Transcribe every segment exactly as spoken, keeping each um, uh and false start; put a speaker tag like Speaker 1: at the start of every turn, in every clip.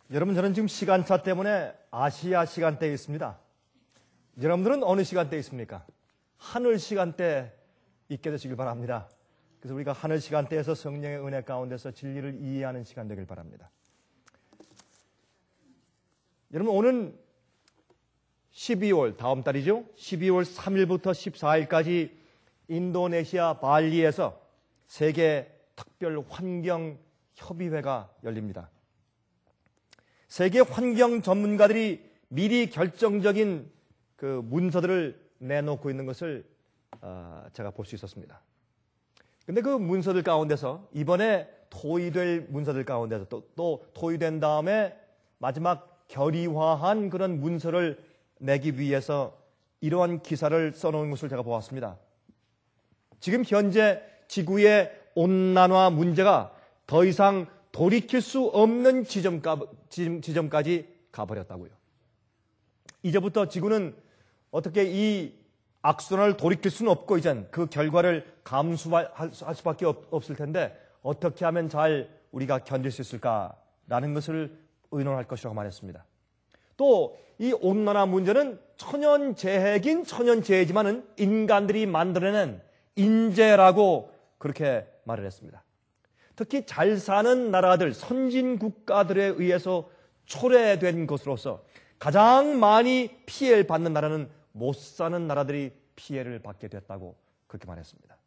Speaker 1: 여러분, 저는 지금 시간차 때문에 아시아 시간대에 있습니다. 여러분들은 어느 시간대에 있습니까? 하늘 시간대에 있게 되시길 바랍니다. 그래서 우리가 하늘 시간대에서 성령의 은혜 가운데서 진리를 이해하는 시간 되길 바랍니다. 여러분, 오는 십이월, 다음 달이죠? 십이월 삼일부터 십사일까지 인도네시아 발리에서 세계 특별 환경 협의회가 열립니다. 세계 환경 전문가들이 미리 결정적인 그 문서들을 내놓고 있는 것을 어, 제가 볼 수 있었습니다. 근데 그 문서들 가운데서 이번에 토의될 문서들 가운데서 또, 또 토의된 다음에 마지막 결의화한 그런 문서를 내기 위해서 이러한 기사를 써놓은 것을 제가 보았습니다. 지금 현재 지구의 온난화 문제가 더 이상 돌이킬 수 없는 지점까, 지점까지 가버렸다고요. 이제부터 지구는 어떻게 이 악순환을 돌이킬 수는 없고 이젠 그 결과를 감수할 수밖에 없을 텐데 어떻게 하면 잘 우리가 견딜 수 있을까라는 것을 의논할 것이라고 말했습니다. 또 이 온난화 문제는 천연재해긴 천연재해지만은 인간들이 만들어낸 인재라고 그렇게 말을 했습니다. 특히 잘 사는 나라들, 선진 국가들에 의해서 초래된 것으로서 가장 많이 피해를 받는 나라는 못 사는 나라들이 피해를 받게 됐다고 그렇게 말했습니다.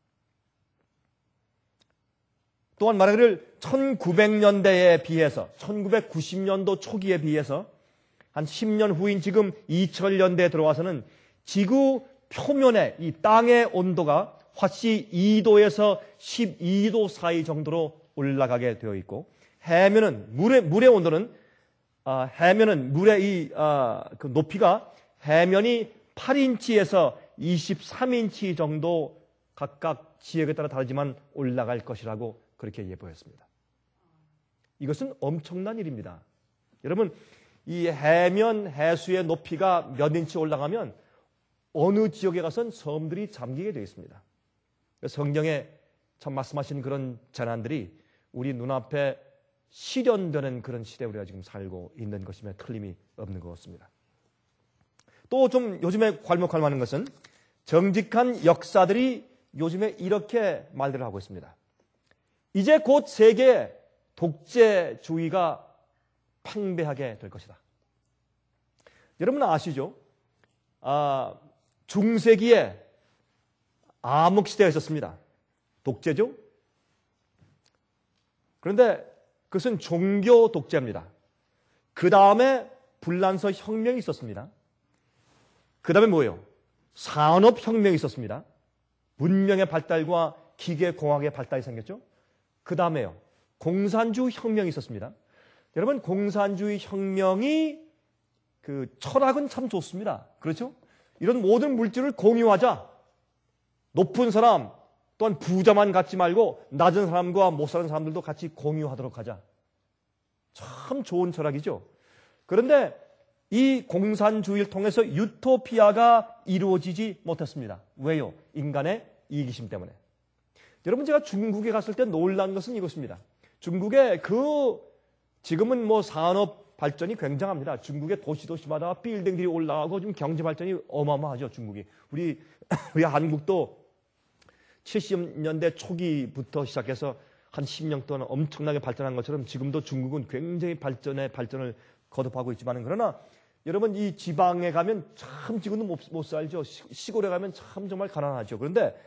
Speaker 1: 또한 말하기를 천구백년대에 비해서 천구백구십년도 초기에 비해서 한 십 년 후인 지금 이천년대에 들어와서는 지구 표면의 이 땅의 온도가 화씨 이도에서 십이도 사이 정도로 올라가게 되어 있고 해면은 물의 물의 온도는 아, 해면은 물의 이 아, 그 높이가 해면이 팔 인치에서 이십삼 인치 정도 각각 지역에 따라 다르지만 올라갈 것이라고 그렇게 예보했습니다. 이것은 엄청난 일입니다. 여러분, 이 해면 해수의 높이가 몇 인치 올라가면 어느 지역에 가선 섬들이 잠기게 되어 있습니다. 성경에 참 말씀하신 그런 재난들이 우리 눈앞에 실현되는 그런 시대에 우리가 지금 살고 있는 것임에 틀림이 없는 것 같습니다. 또 좀 요즘에 괄목할 만한 것은 정직한 역사들이 요즘에 이렇게 말들을 하고 있습니다. 이제 곧 세계 독재주의가 팽배하게 될 것이다. 여러분 아시죠? 아, 중세기에 암흑시대가 있었습니다. 독재죠? 그런데 그것은 종교 독재입니다. 그 다음에 불란서 혁명이 있었습니다. 그 다음에 뭐예요? 산업혁명이 있었습니다. 문명의 발달과 기계공학의 발달이 생겼죠. 그 다음에요. 공산주의 혁명이 있었습니다. 여러분, 공산주의 혁명이 그 철학은 참 좋습니다. 그렇죠? 이런 모든 물질을 공유하자. 높은 사람, 또한 부자만 갖지 말고 낮은 사람과 못 사는 사람들도 같이 공유하도록 하자. 참 좋은 철학이죠. 그런데 이 공산주의를 통해서 유토피아가 이루어지지 못했습니다. 왜요? 인간의 이기심 때문에. 여러분, 제가 중국에 갔을 때 놀란 것은 이것입니다. 중국의 그 지금은 뭐 산업 발전이 굉장합니다. 중국의 도시 도시마다 빌딩들이 올라가고 좀 경제 발전이 어마어마하죠. 중국이. 우리 우리 한국도 칠십 년대 초기부터 시작해서 한 십 년 동안 엄청나게 발전한 것처럼 지금도 중국은 굉장히 발전의 발전을 거듭하고 있지만 그러나 여러분 이 지방에 가면 참 지금도 못, 못 살죠. 시골에 가면 참 정말 가난하죠. 그런데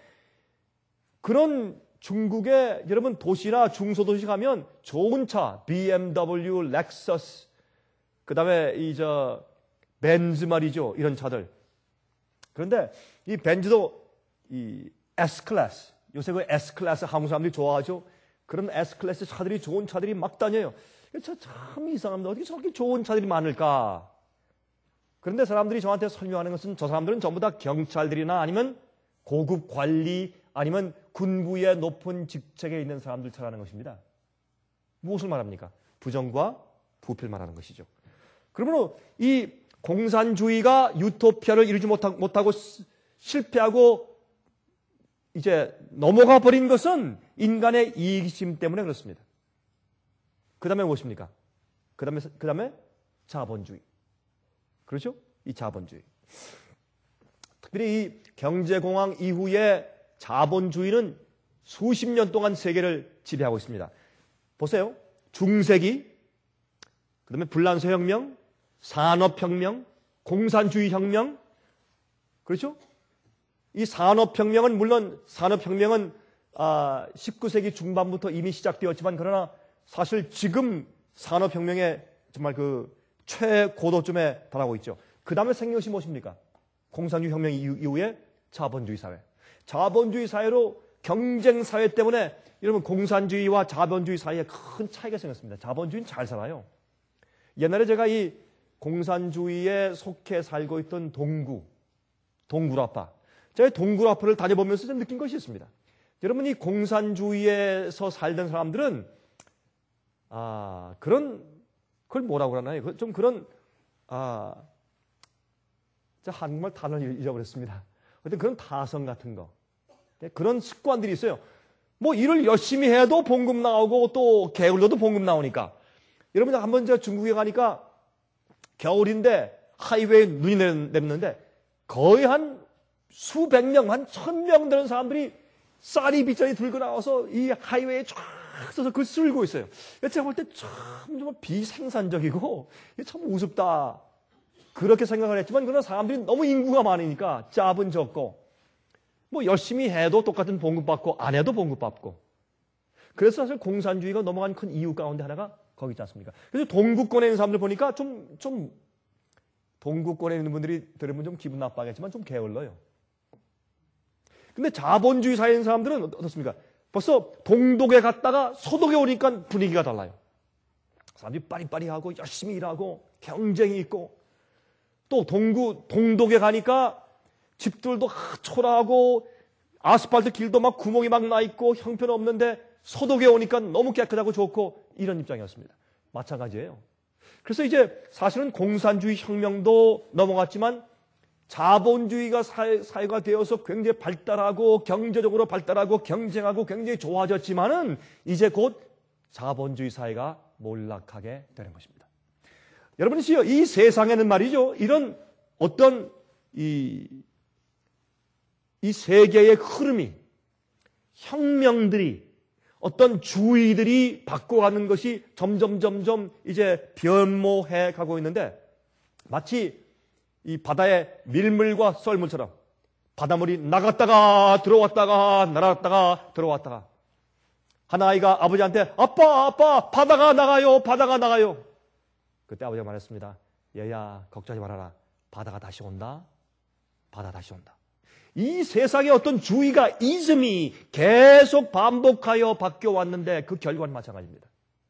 Speaker 1: 그런 중국의 여러분 도시나 중소도시 가면 좋은 차, 비엠더블유, 렉서스, 그 다음에 이 저 벤츠 말이죠. 이런 차들. 그런데 이 벤츠도 이 S클래스, 요새 그 S클래스 한국 사람들이 좋아하죠. 그런 S클래스 차들이 좋은 차들이 막 다녀요. 참 이상합니다. 어떻게 저렇게 좋은 차들이 많을까? 그런데 사람들이 저한테 설명하는 것은 저 사람들은 전부 다 경찰들이나 아니면 고급 관리 아니면 군부의 높은 직책에 있는 사람들 차라는 것입니다. 무엇을 말합니까? 부정과 부패를 말하는 것이죠. 그러므로 이 공산주의가 유토피아를 이루지 못하고 실패하고 이제 넘어가 버린 것은 인간의 이기심 때문에 그렇습니다. 그 다음에 무엇입니까? 그 다음에, 그 다음에 자본주의. 그렇죠? 이 자본주의. 특별히 이 경제공황 이후에 자본주의는 수십 년 동안 세계를 지배하고 있습니다. 보세요. 중세기, 그 다음에 불란서 혁명, 산업혁명, 공산주의 혁명. 그렇죠? 이 산업혁명은 물론 산업혁명은 아, 십구 세기 중반부터 이미 시작되었지만 그러나 사실 지금 산업혁명의 정말 그 최고도점에 달하고 있죠. 그 다음에 생긴 것이 무엇입니까? 공산주의 혁명 이후에 자본주의 사회. 자본주의 사회로 경쟁 사회 때문에 여러분 공산주의와 자본주의 사이에 큰 차이가 생겼습니다. 자본주의는 잘 살아요. 옛날에 제가 이 공산주의에 속해 살고 있던 동구, 동구라파. 제가 동구라파를 다녀보면서 좀 느낀 것이 있습니다. 여러분 이 공산주의에서 살던 사람들은 아 그런 그걸 뭐라고 그러나요? 좀 그런 아 자 한국말 단어를 잊어버렸습니다. 어떤 그런 타성 같은 거, 그런 습관들이 있어요. 뭐 일을 열심히 해도 봉급 나오고 또 게을러도 봉급 나오니까. 여러분 한번 제가 중국에 가니까 겨울인데 하이웨이에 눈이 내렸는데 거의 한 수백 명, 한 천 명 되는 사람들이 쌀이 빗자루 들고 나와서 이 하이웨이에 쫙 서서 그걸 쓸고 있어요. 제가 볼 때 참 정말 비생산적이고 참 우습다. 그렇게 생각을 했지만 그러나 사람들이 너무 인구가 많으니까 짭은 적고 뭐 열심히 해도 똑같은 봉급 받고 안 해도 봉급 받고. 그래서 사실 공산주의가 넘어간 큰 이유 가운데 하나가 거기 있지 않습니까? 그래서 동구권에 있는 사람들 보니까 좀, 좀 동구권에 있는 분들이 들으면 좀 기분 나빠하겠지만 좀 게을러요. 근데 자본주의 사회에 있는 사람들은 어떻습니까? 벌써 동독에 갔다가 서독에 오니까 분위기가 달라요. 사람들이 빠리빠리하고 열심히 일하고 경쟁이 있고 또 동구, 동독에 가니까 집들도 초라하고 아스팔트 길도 막 구멍이 막 나 있고 형편없는데 서독에 오니까 너무 깨끗하고 좋고 이런 입장이었습니다. 마찬가지예요. 그래서 이제 사실은 공산주의 혁명도 넘어갔지만 자본주의가 사회, 사회가 되어서 굉장히 발달하고 경제적으로 발달하고 경쟁하고 굉장히 좋아졌지만은 이제 곧 자본주의 사회가 몰락하게 되는 것입니다. 여러분이시여 이 세상에는 말이죠. 이런 어떤 이, 이 세계의 흐름이 혁명들이 어떤 주의들이 바꿔가는 것이 점점 점점 이제 변모해 가고 있는데 마치 이 바다의 밀물과 썰물처럼 바닷물이 나갔다가 들어왔다가 날아갔다가 들어왔다가 한 아이가 아버지한테 아빠 아빠 바다가 나가요 바다가 나가요. 그때 아버지가 말했습니다. 얘야 걱정하지 말아라. 바다가 다시 온다. 바다 다시 온다. 이 세상에 어떤 주의가 이즘이 계속 반복하여 바뀌어 왔는데 그 결과는 마찬가지입니다.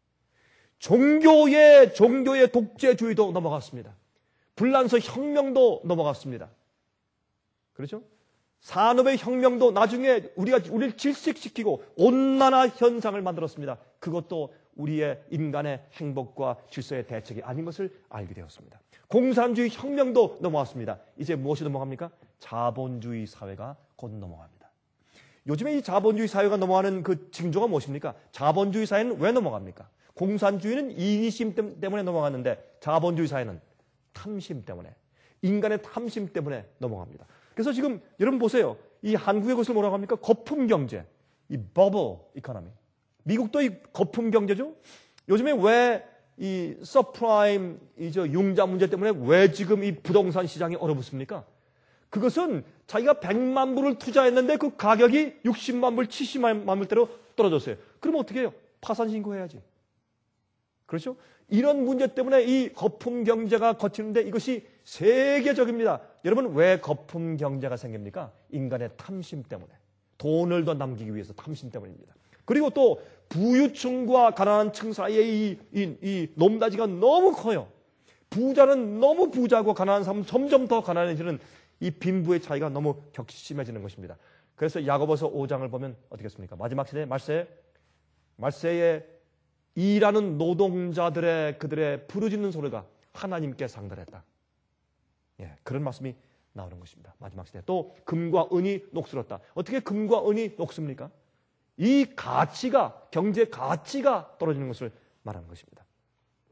Speaker 1: 종교의 종교의 독재주의도 넘어갔습니다. 불란서 혁명도 넘어갔습니다. 그렇죠? 산업의 혁명도 나중에 우리가 우리를 질식시키고 온난화 현상을 만들었습니다. 그것도 우리의 인간의 행복과 질서의 대책이 아닌 것을 알게 되었습니다. 공산주의 혁명도 넘어왔습니다. 이제 무엇이 넘어갑니까? 자본주의 사회가 곧 넘어갑니다. 요즘에 이 자본주의 사회가 넘어가는 그 징조가 무엇입니까? 자본주의 사회는 왜 넘어갑니까? 공산주의는 이기심 때문에 넘어갔는데 자본주의 사회는 탐심 때문에, 인간의 탐심 때문에 넘어갑니다. 그래서 지금 여러분 보세요. 이 한국의 것을 뭐라고 합니까? 거품 경제, 이 버블 이코노미. 미국도 이 거품 경제죠. 요즘에 왜 이 서프라임 이저 융자 문제 때문에 왜 지금 이 부동산 시장이 얼어붙습니까? 그것은 자기가 백만 불을 투자했는데 그 가격이 육십만 불, 칠십만 불대로 떨어졌어요. 그러면 어떻게 해요? 파산 신고해야지. 그렇죠? 이런 문제 때문에 이 거품 경제가 거치는데 이것이 세계적입니다. 여러분 왜 거품 경제가 생깁니까? 인간의 탐심 때문에. 돈을 더 남기기 위해서 탐심 때문입니다. 그리고 또 부유층과 가난한 층 사이의 이, 이, 이 높낮이가 너무 커요. 부자는 너무 부자고 가난한 사람은 점점 더 가난해지는 이 빈부의 차이가 너무 격심해지는 것입니다. 그래서 야고보서 오 장을 보면 어떻겠습니까? 마지막 시대 말세, 말세에 일하는 노동자들의 그들의 부르짖는 소리가 하나님께 상달했다. 예, 그런 말씀이 나오는 것입니다. 마지막 시대. 또 금과 은이 녹슬었다. 어떻게 금과 은이 녹습니까? 이 가치가, 경제 가치가 떨어지는 것을 말하는 것입니다.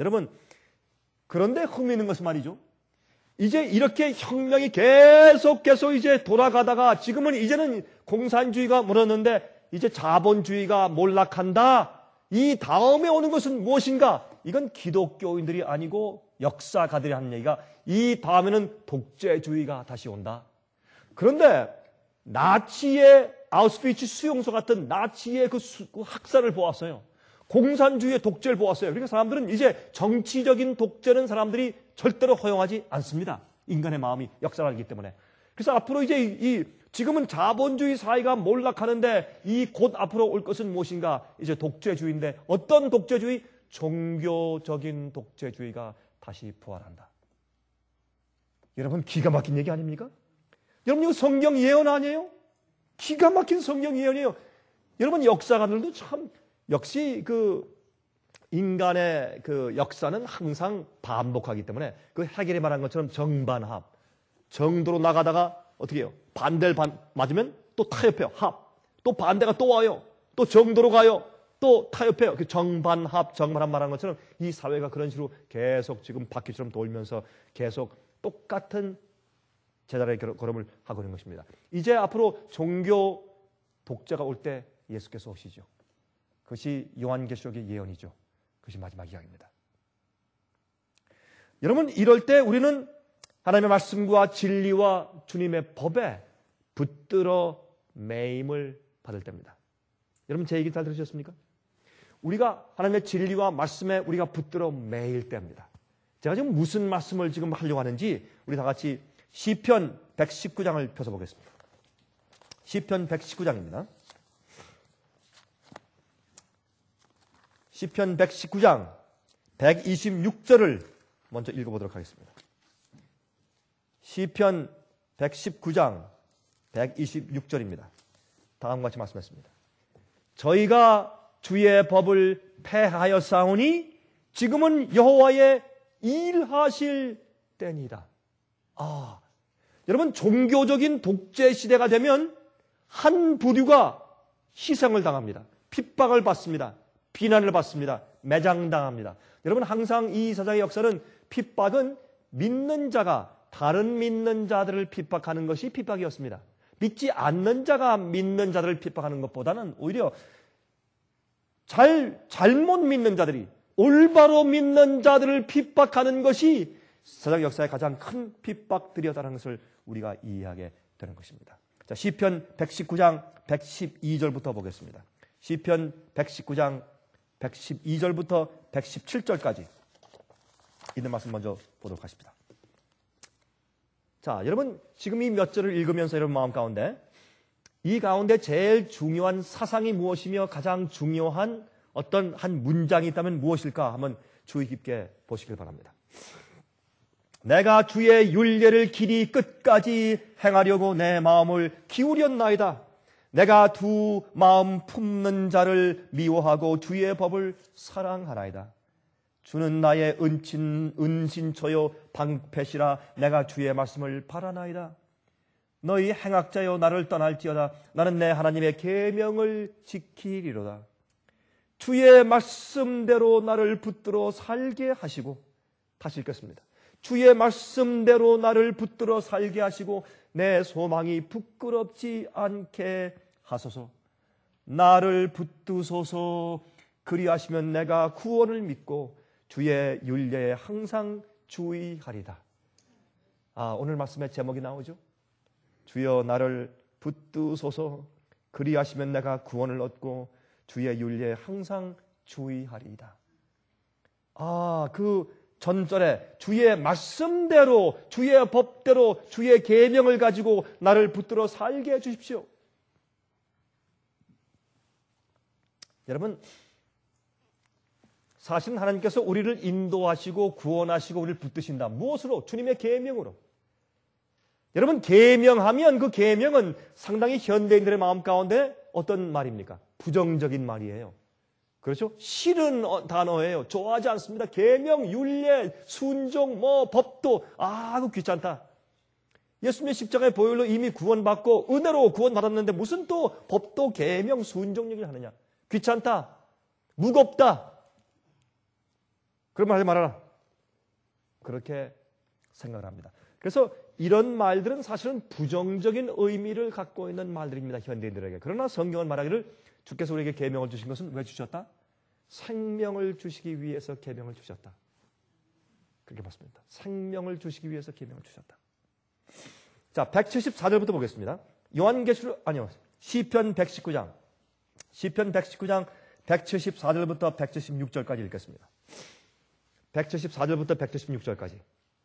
Speaker 1: 여러분, 그런데 흥미있는 것은 말이죠. 이제 이렇게 혁명이 계속 계속 이제 돌아가다가 지금은 이제는 공산주의가 무너졌는데 이제 자본주의가 몰락한다. 이 다음에 오는 것은 무엇인가? 이건 기독교인들이 아니고 역사가들이 하는 얘기가 이 다음에는 독재주의가 다시 온다. 그런데 나치의 아우슈비츠 수용소 같은 나치의 그, 수, 그 학살을 보았어요. 공산주의의 독재를 보았어요. 그러니까 사람들은 이제 정치적인 독재는 사람들이 절대로 허용하지 않습니다. 인간의 마음이 역사를 알기 때문에. 그래서 앞으로 이제 이, 이 지금은 자본주의 사회가 몰락하는데 이 곧 앞으로 올 것은 무엇인가? 이제 독재주의인데 어떤 독재주의? 종교적인 독재주의가 다시 부활한다. 여러분 기가 막힌 얘기 아닙니까? 여러분 이거 성경 예언 아니에요? 기가 막힌 성경 예언이에요. 여러분 역사가들도 참 역시 그 인간의 그 역사는 항상 반복하기 때문에 그 해겔이 말한 것처럼 정반합, 정도로 나가다가 어떻게 해요? 반대를 반, 맞으면 또 타협해요. 합. 또 반대가 또 와요. 또 정도로 가요. 또 타협해요. 그 정반합, 정반합 말한 것처럼 이 사회가 그런 식으로 계속 지금 바퀴처럼 돌면서 계속 똑같은 제자리의 걸음을 하고 있는 것입니다. 이제 앞으로 종교 독재가 올 때 예수께서 오시죠. 그것이 요한계시록의 예언이죠. 그것이 마지막 이야기입니다. 여러분 이럴 때 우리는 하나님의 말씀과 진리와 주님의 법에 붙들어 매임을 받을 때입니다. 여러분 제 얘기 잘 들으셨습니까? 우리가 하나님의 진리와 말씀에 우리가 붙들어 매일 때입니다. 제가 지금 무슨 말씀을 지금 하려고 하는지 우리 다 같이 시편 백십구 장을 펴서 보겠습니다. 시편 백십구 장입니다. 시편 백십구 장 백이십육 절을 먼저 읽어보도록 하겠습니다. 시편 백십구 장 백이십육 절입니다. 다음과 같이 말씀했습니다. 저희가 주의 법을 폐하였사오니 지금은 여호와의 일하실 때니라. 아, 여러분 종교적인 독재 시대가 되면 한 부류가 희생을 당합니다. 핍박을 받습니다. 비난을 받습니다. 매장당합니다. 여러분 항상 이 세상의 역사는 핍박은 믿는 자가 다른 믿는 자들을 핍박하는 것이 핍박이었습니다. 믿지 않는 자가 믿는 자들을 핍박하는 것보다는 오히려 잘, 잘못 믿는 자들이 올바로 믿는 자들을 핍박하는 것이 세상 역사의 가장 큰 핍박들이었다는 것을 우리가 이해하게 되는 것입니다. 자, 시편 백십구 장 백십이 절부터 보겠습니다. 시편 백십구 장 백십이 절부터 백십칠 절까지 있는 말씀 먼저 보도록 하십니다. 자, 여러분 지금 이 몇 절을 읽으면서 여러분 마음 가운데 이 가운데 제일 중요한 사상이 무엇이며 가장 중요한 어떤 한 문장이 있다면 무엇일까 한번 주의 깊게 보시길 바랍니다. 내가 주의 율례를 길이 끝까지 행하려고 내 마음을 기울였나이다. 내가 두 마음 품는 자를 미워하고 주의 법을 사랑하나이다. 주는 나의 은친, 은신처요 방패시라. 내가 주의 말씀을 바라나이다. 너희 행악자여 나를 떠날지어다. 나는 내 하나님의 계명을 지키리로다. 주의 말씀대로 나를 붙들어 살게 하시고, 다시 읽겠습니다. 주의 말씀대로 나를 붙들어 살게 하시고 내 소망이 부끄럽지 않게 하소서. 나를 붙드소서. 그리하시면 내가 구원을 믿고 주의 율례에 항상 주의하리다. 아, 오늘 말씀의 제목이 나오죠. 주여 나를 붙드소서. 그리하시면 내가 구원을 얻고 주의 율례에 항상 주의하리이다. 아, 그 전절에 주의 말씀대로, 주의 법대로, 주의 계명을 가지고 나를 붙들어 살게 해주십시오. 여러분, 사실은 하나님께서 우리를 인도하시고 구원하시고 우리를 붙드신다. 무엇으로? 주님의 계명으로. 여러분, 계명하면 그 계명은 상당히 현대인들의 마음 가운데 어떤 말입니까? 부정적인 말이에요. 그렇죠? 싫은 단어예요. 좋아하지 않습니다. 계명, 율례, 순종, 뭐 법도 아주 귀찮다. 예수님의 십자가의 보혈로 이미 구원받고 은혜로 구원받았는데 무슨 또 법도 계명, 순종 얘기를 하느냐? 귀찮다. 무겁다. 그런 말 하지 말아라. 그렇게 생각을 합니다. 그래서 이런 말들은 사실은 부정적인 의미를 갖고 있는 말들입니다. 현대인들에게. 그러나 성경은 말하기를 주께서 우리에게 계명을 주신 것은 왜 주셨다? 생명을 주시기 위해서 계명을 주셨다. 그렇게 봤습니다. 생명을 주시기 위해서 계명을 주셨다. 자, 백칠십사 절부터 보겠습니다. 요한계시록 아니요. 시편 백십구 장. 시편 백십구 장 백칠십사 절부터 백칠십육 절까지 읽겠습니다. 백칠십사 절부터 백칠십육 절까지.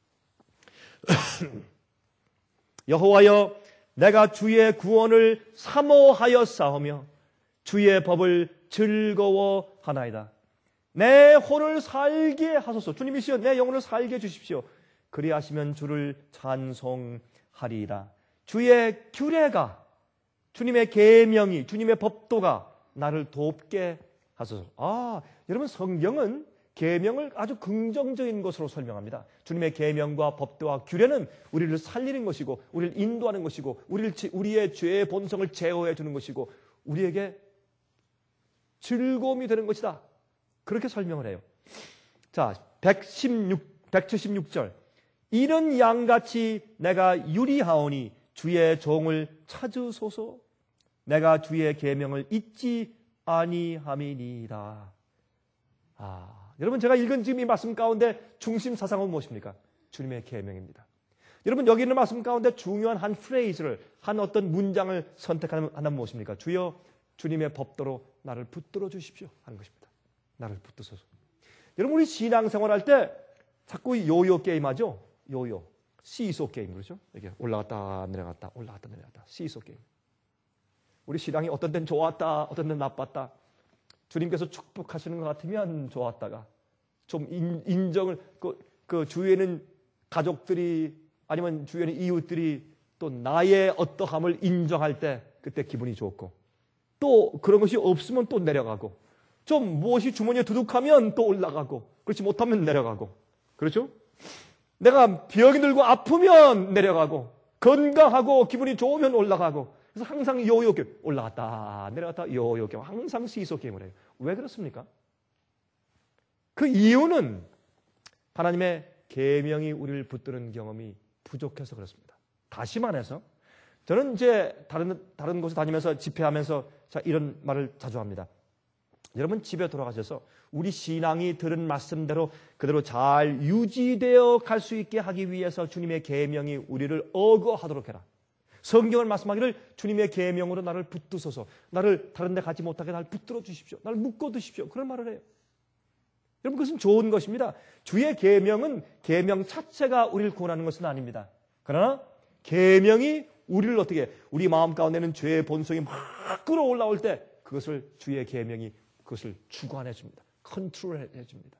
Speaker 1: 여호와여, 내가 주의 구원을 사모하여 싸우며 주의 법을 즐거워하나이다. 내 혼을 살게 하소서. 주님이시여, 내 영혼을 살게 해주십시오. 그리하시면 주를 찬송하리이다. 주의 규례가, 주님의 계명이, 주님의 법도가 나를 돕게 하소서. 아, 여러분, 성경은 계명을 아주 긍정적인 것으로 설명합니다. 주님의 계명과 법도와 규례는 우리를 살리는 것이고, 우리를 인도하는 것이고, 우리를, 우리의 죄의 본성을 제어해 주는 것이고, 우리에게 즐거움이 되는 것이다. 그렇게 설명을 해요. 자, 백십육, 백칠십육 절. 이런 양같이 내가 유리하오니 주의 종을 찾으소서. 내가 주의 계명을 잊지 아니함이니이다. 아, 여러분, 제가 읽은 지금 이 말씀 가운데 중심 사상은 무엇입니까? 주님의 계명입니다. 여러분, 여기 있는 말씀 가운데 중요한 한 프레이즈를, 한 어떤 문장을 선택하는 하나는 무엇입니까? 주여, 주님의 법도로 나를 붙들어 주십시오 하는 것입니다. 나를 붙드소서. 여러분, 우리 신앙생활 할 때 자꾸 요요 게임 하죠? 요요. 시소 게임, 그렇죠? 이게 올라갔다 내려갔다 올라갔다 내려갔다. 시소 게임. 우리 신앙이 어떤 데는 좋았다, 어떤 데는 나빴다. 주님께서 축복하시는 것 같으면 좋았다가, 좀 인, 인정을, 그, 그 주위에는 가족들이, 아니면 주위에는 이웃들이 또 나의 어떠함을 인정할 때 그때 기분이 좋고, 또 그런 것이 없으면 또 내려가고, 좀 무엇이 주머니에 두둑하면 또 올라가고, 그렇지 못하면 내려가고, 그렇죠? 내가 병이 들고 아프면 내려가고, 건강하고 기분이 좋으면 올라가고, 그래서 항상 요요 게임, 올라갔다 내려갔다 요요 게임, 항상 시소 게임을 해요. 왜 그렇습니까? 그 이유는 하나님의 계명이 우리를 붙드는 경험이 부족해서 그렇습니다. 다시 말해서 저는 이제 다른 다른 곳에 다니면서 집회하면서 자, 이런 말을 자주 합니다. 여러분, 집에 돌아가셔서 우리 신앙이 들은 말씀대로 그대로 잘 유지되어 갈 수 있게 하기 위해서 주님의 계명이 우리를 어거하도록 해라. 성경을 말씀하기를 주님의 계명으로 나를 붙드소서. 나를 다른 데 가지 못하게 나를 붙들어 주십시오. 나를 묶어 두십시오. 그런 말을 해요. 여러분, 그것은 좋은 것입니다. 주의 계명은 계명 자체가 우리를 구원하는 것은 아닙니다. 그러나 계명이 우리를 어떻게 해? 우리 마음 가운데는 죄의 본성이 막 끌어올라올 때 그것을 주의 계명이 그것을 주관해 줍니다. 컨트롤해 줍니다.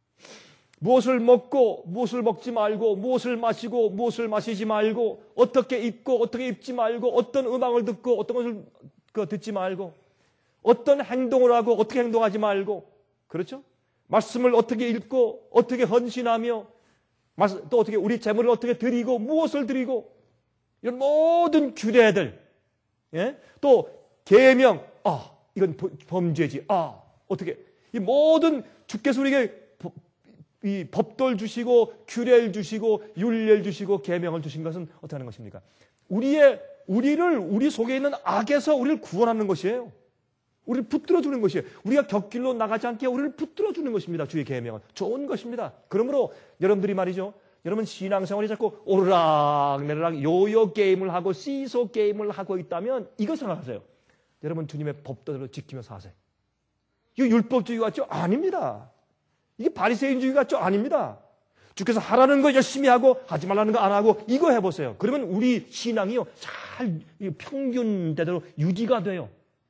Speaker 1: 무엇을 먹고 무엇을 먹지 말고, 무엇을 마시고 무엇을 마시지 말고, 어떻게 입고 어떻게 입지 말고, 어떤 음악을 듣고 어떤 것을 그 듣지 말고, 어떤 행동을 하고 어떻게 행동하지 말고, 그렇죠? 말씀을 어떻게 읽고 어떻게 헌신하며, 또 어떻게 우리 재물을 어떻게 드리고 무엇을 드리고, 이런 모든 규례들, 예? 또 계명, 아 이건 범죄지, 아 어떻게, 이 모든 주께서 우리에게 이 법도를 주시고 규례를 주시고 율례를 주시고 계명을 주신 것은 어떻게 하는 것입니까? 우리의 우리를 우리 속에 있는 악에서 우리를 구원하는 것이에요. 우리를 붙들어 주는 것이에요. 우리가 곁길로 나가지 않게 우리를 붙들어 주는 것입니다. 주의 계명은 좋은 것입니다. 그러므로 여러분들이 말이죠, 여러분 신앙생활이 자꾸 오르락 내리락 요요 게임을 하고 시소 게임을 하고 있다면 이거 생각하세요. 여러분, 주님의 법도대로 지키며 사세요. 이거 율법주의 같죠? 아닙니다. 이게 바리새인주의 같죠? 아닙니다. 주께서 하라는 거 열심히 하고 하지 말라는 거 안 하고 이거 해보세요. 그러면 우리 신앙이요 잘 평균대로 유지가 돼요.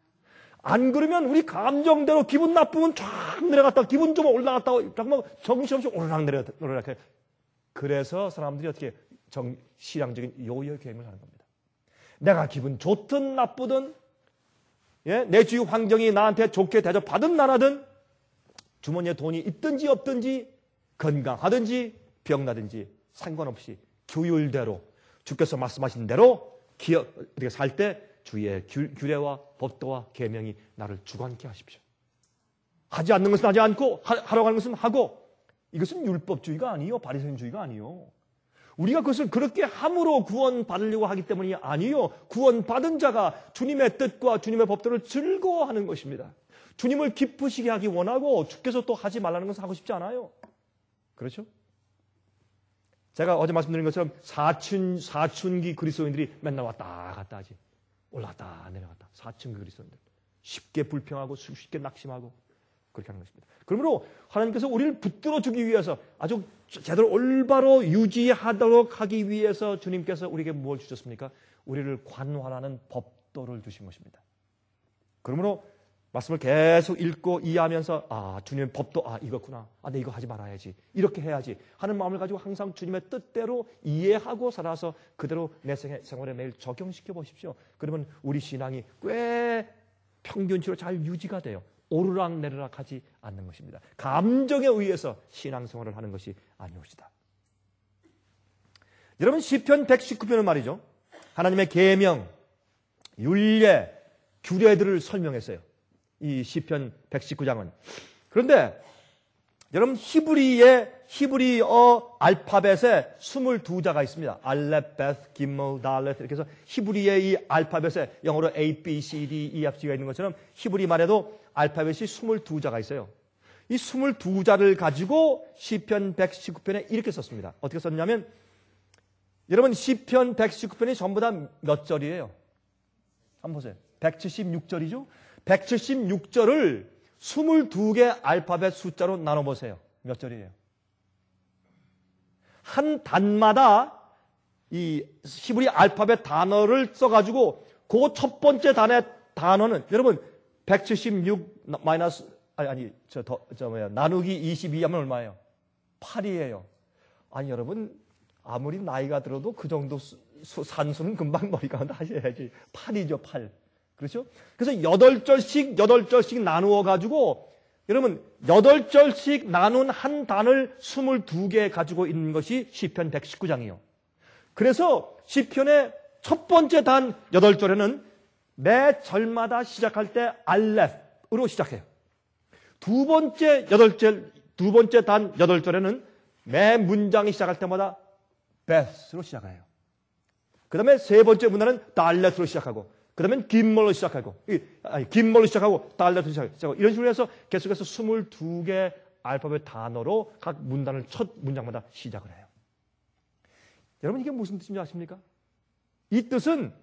Speaker 1: 안 그러면 우리 감정대로 기분 나쁘면 쫙 내려갔다가 기분 좀 올라갔다가 잠깐만 정신없이 오르락 내려갔다 오르락 해요. 그래서 사람들이 어떻게 정, 신앙적인 요요 게임을 하는 겁니다. 내가 기분 좋든 나쁘든, 예? 내 주위 환경이 나한테 좋게 대접하든 나라든, 주머니에 돈이 있든지 없든지, 건강하든지 병나든지 상관없이 규율대로 주께서 말씀하신 대로 기억, 어떻게 살 때 주의 규례와 법도와 계명이 나를 주관케 하십시오. 하지 않는 것은 하지 않고 하, 하라고 하는 것은 하고, 이것은 율법주의가 아니요, 바리새인주의가 아니요. 우리가 그것을 그렇게 함으로 구원받으려고 하기 때문이 아니요. 구원받은 자가 주님의 뜻과 주님의 법도를 즐거워하는 것입니다. 주님을 기쁘시게 하기 원하고 주께서 또 하지 말라는 것은 하고 싶지 않아요. 그렇죠? 제가 어제 말씀드린 것처럼 사춘, 사춘기 그리스도인들이 맨날 왔다 갔다 하지. 올라갔다 내려갔다. 사춘기 그리스도인들. 쉽게 불평하고 쉽게 낙심하고 그렇게 하는 것입니다. 그러므로 하나님께서 우리를 붙들어주기 위해서 아주 제대로 올바로 유지하도록 하기 위해서 주님께서 우리에게 무엇을 주셨습니까? 우리를 관할하는 법도를 주신 것입니다. 그러므로 말씀을 계속 읽고 이해하면서 아 주님의 법도 아 이거구나. 아 내 이거 하지 말아야지. 이렇게 해야지 하는 마음을 가지고 항상 주님의 뜻대로 이해하고 살아서 그대로 내 생활에 매일 적용시켜 보십시오. 그러면 우리 신앙이 꽤 평균치로 잘 유지가 돼요. 오르락 내리락 하지 않는 것입니다. 감정에 의해서 신앙생활을 하는 것이 아니옵시다. 여러분 시편 백십구 편은 말이죠. 하나님의 계명, 율례, 규례들을 설명했어요. 이 시편 백십구 장은. 그런데 여러분 히브리의 히브리어 알파벳에 이십이 자가 있습니다. 알렙, 베스, 기몰, 달렛 이렇게 해서 히브리의 이 알파벳에 영어로 A, B, C, D, E, F, G가 있는 것처럼 히브리 말에도 알파벳이 이십이 자가 있어요. 이 이십이 자를 가지고 시편 백십구 편에 이렇게 썼습니다. 어떻게 썼냐면 여러분 시편 백십구 편이 전부 다 몇 절이에요? 한번 보세요. 백칠십육 절이죠? 백칠십육 절을 이십이 개 알파벳 숫자로 나눠보세요. 몇 절이에요? 한 단마다 이 히브리 알파벳 단어를 써가지고 그 첫 번째 단의 단어는 여러분 백칠십육 마이너스 아니 아니 저 더 저 뭐야 나누기 이십이 하면 얼마예요? 팔이에요. 아니 여러분 아무리 나이가 들어도 그 정도 수, 수, 산수는 금방 머리 가운데 하셔야지. 팔이죠, 팔. 그렇죠? 그래서 여덟 절씩 여덟 절씩 나누어 가지고 여러분 여덟 절씩 나눈 한 단을 이십이 개 가지고 있는 것이 시편 백십구 장이에요. 그래서 시편의 첫 번째 단 여덟 절에는 매 절마다 시작할 때 알렙으로 시작해요. 두 번째 여덟 절, 두 번째 단 여덟 절에는 매 문장이 시작할 때마다 베스로 시작해요. 그 다음에 세 번째 문단은 달렛으로 시작하고 그 다음에 긴몰로 시작하고 아니 긴몰로 시작하고 달렛으로 시작하고 이런 식으로 해서 계속해서 이십이 개 알파벳 단어로 각 문단을 첫 문장마다 시작을 해요. 여러분 이게 무슨 뜻인지 아십니까? 이 뜻은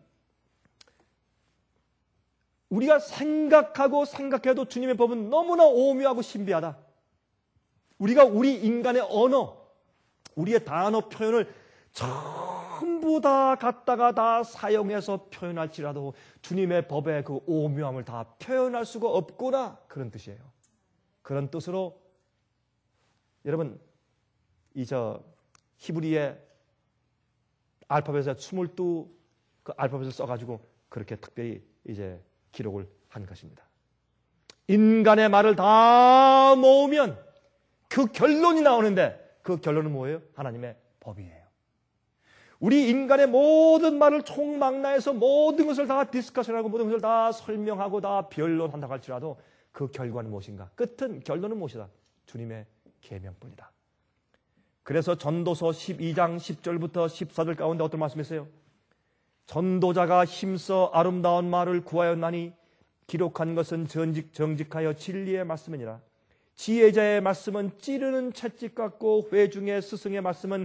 Speaker 1: 우리가 생각하고 생각해도 주님의 법은 너무나 오묘하고 신비하다. 우리가 우리 인간의 언어, 우리의 단어 표현을 전부 다 갖다가 다 사용해서 표현할지라도 주님의 법의 그 오묘함을 다 표현할 수가 없구나. 그런 뜻이에요. 그런 뜻으로 여러분 이 저 히브리의 알파벳에 이십이 그 알파벳을 써가지고 그렇게 특별히 이제 기록을 한 것입니다. 인간의 말을 다 모으면 그 결론이 나오는데 그 결론은 뭐예요? 하나님의 법이에요. 우리 인간의 모든 말을 총망라해서 모든 것을 다 디스커션하고 모든 것을 다 설명하고 다 변론한다고 할지라도 그 결과는 무엇인가? 끝은 결론은 무엇이다? 주님의 계명뿐이다. 그래서 전도서 십이 장 십 절부터 십사 절 가운데 어떤 말씀이 있어요? 전도자가 힘써 아름다운 말을 구하였나니 기록한 것은 정직, 정직하여 진리의 말씀이니라. 지혜자의 말씀은 찌르는 채찍 같고 회중의 스승의 말씀은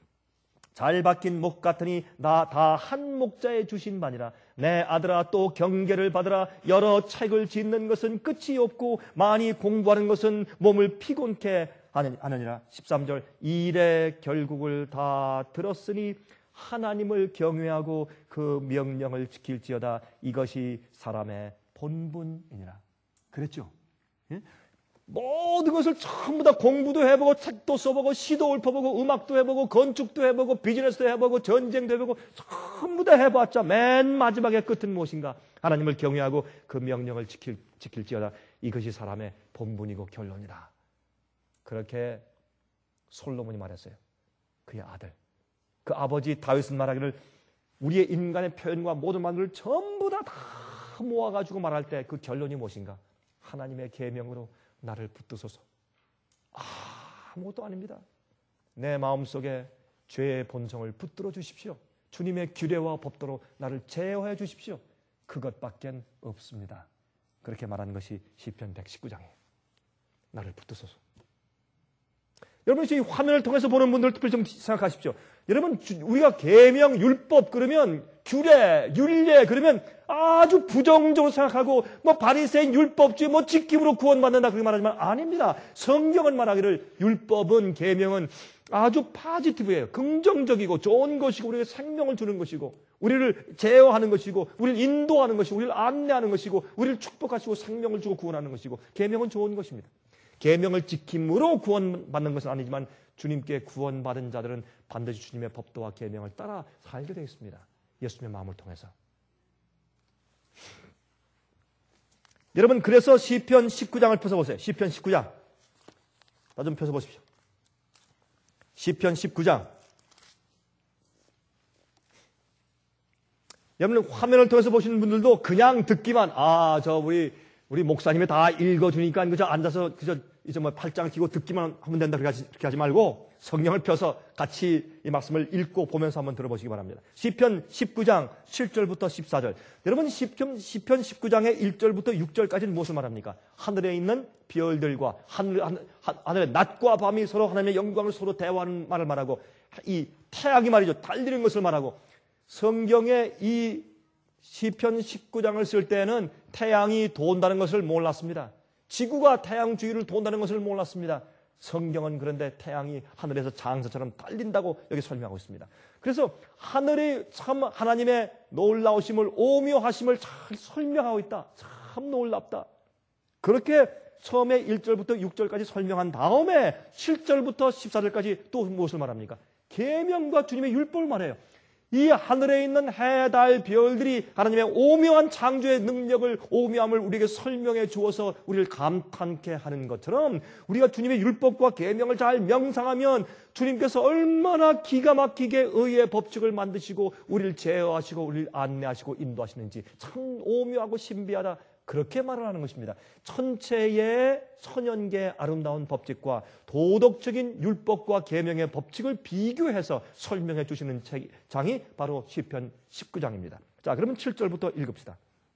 Speaker 1: 잘 박힌 목 같으니 나 다 한 목자에 주신 바니라. 내 아들아 또 경계를 받으라. 여러 책을 짓는 것은 끝이 없고 많이 공부하는 것은 몸을 피곤케 하느니라. 십삼 절 일의 결국을 다 들었으니 하나님을 경외하고 그 명령을 지킬지어다. 이것이 사람의 본분이니라. 그랬죠? 예? 모든 것을 전부 다 공부도 해보고 책도 써보고 시도 읊어보고 음악도 해보고 건축도 해보고 비즈니스도 해보고 전쟁도 해보고 전부 다 해봤자 맨 마지막에 끝은 무엇인가? 하나님을 경외하고 그 명령을 지킬, 지킬지어다. 이것이 사람의 본분이고 결론이다. 그렇게 솔로몬이 말했어요. 그의 아들. 그 아버지 다윗은 말하기를 우리의 인간의 표현과 모든 말들을 전부 다, 다 모아가지고 말할 때 그 결론이 무엇인가? 하나님의 계명으로 나를 붙드소서. 아, 아무것도 아닙니다. 내 마음속에 죄의 본성을 붙들어 주십시오. 주님의 규례와 법도로 나를 제어해 주십시오. 그것밖엔 없습니다. 그렇게 말하는 것이 시편 백십구 장이에요. 나를 붙드소서. 여러분, 이 화면을 통해서 보는 분들 특별히 좀 생각하십시오. 여러분, 우리가 계명, 율법 그러면 규례, 율례 그러면 아주 부정적으로 생각하고 뭐 바리새인 율법주의 뭐 지킴으로 구원받는다 그렇게 말하지만 아닙니다. 성경은 말하기를 율법은 계명은 아주 파지티브예요. 긍정적이고 좋은 것이고 우리에게 생명을 주는 것이고 우리를 제어하는 것이고 우리를 인도하는 것이고 우리를 안내하는 것이고 우리를 축복하시고 생명을 주고 구원하는 것이고 계명은 좋은 것입니다. 계명을 지킴으로 구원받는 것은 아니지만 주님께 구원받은 자들은 반드시 주님의 법도와 계명을 따라 살게 되어 있습니다. 예수님의 마음을 통해서. 여러분, 그래서 시편 십구 장을 펴서보세요. 시편 십구 장. 나 좀 펴서보십시오. 시편 십구 장. 여러분, 화면을 통해서 보시는 분들도 그냥 듣기만, 아, 저 우리 우리 목사님이 다 읽어주니까 그저 앉아서 그저 이제 뭐 팔짱 끼고 듣기만 하면 된다 그렇게 하지, 그렇게 하지 말고 성경을 펴서 같이 이 말씀을 읽고 보면서 한번 들어보시기 바랍니다. 시편 십구 장 칠 절부터 십사 절. 여러분, 시편, 시편 십구 장의 일 절부터 육 절까지는 무엇을 말합니까? 하늘에 있는 별들과 하늘, 하늘, 하늘의 낮과 밤이 서로 하나님의 영광을 서로 대화하는 말을 말하고 이 태양이 말이죠. 달리는 것을 말하고 성경의 이 시편 십구 장을 쓸 때는 태양이 돈다는 것을 몰랐습니다. 지구가 태양 주위를 돈다는 것을 몰랐습니다. 성경은 그런데 태양이 하늘에서 장사처럼 달린다고 여기 설명하고 있습니다. 그래서 하늘이 참 하나님의 놀라우심을 오묘하심을 잘 설명하고 있다. 참 놀랍다. 그렇게 처음에 일 절부터 육 절까지 설명한 다음에 칠 절부터 십사 절까지 또 무엇을 말합니까? 계명과 주님의 율법을 말해요. 이 하늘에 있는 해, 달, 별들이 하나님의 오묘한 창조의 능력을, 오묘함을 우리에게 설명해 주어서 우리를 감탄케 하는 것처럼 우리가 주님의 율법과 계명을 잘 명상하면 주님께서 얼마나 기가 막히게 의의 법칙을 만드시고 우리를 제어하시고 우리를 안내하시고 인도하시는지 참 오묘하고 신비하다. 그렇게 말을 하는 것입니다. 천체의 천연계 아름다운 법칙과 도덕적인 율법과 계명의 법칙을 비교해서 설명해 주시는 장이 바로 시편 십구 장입니다. 자, 그러면 칠 절부터 읽읍시다.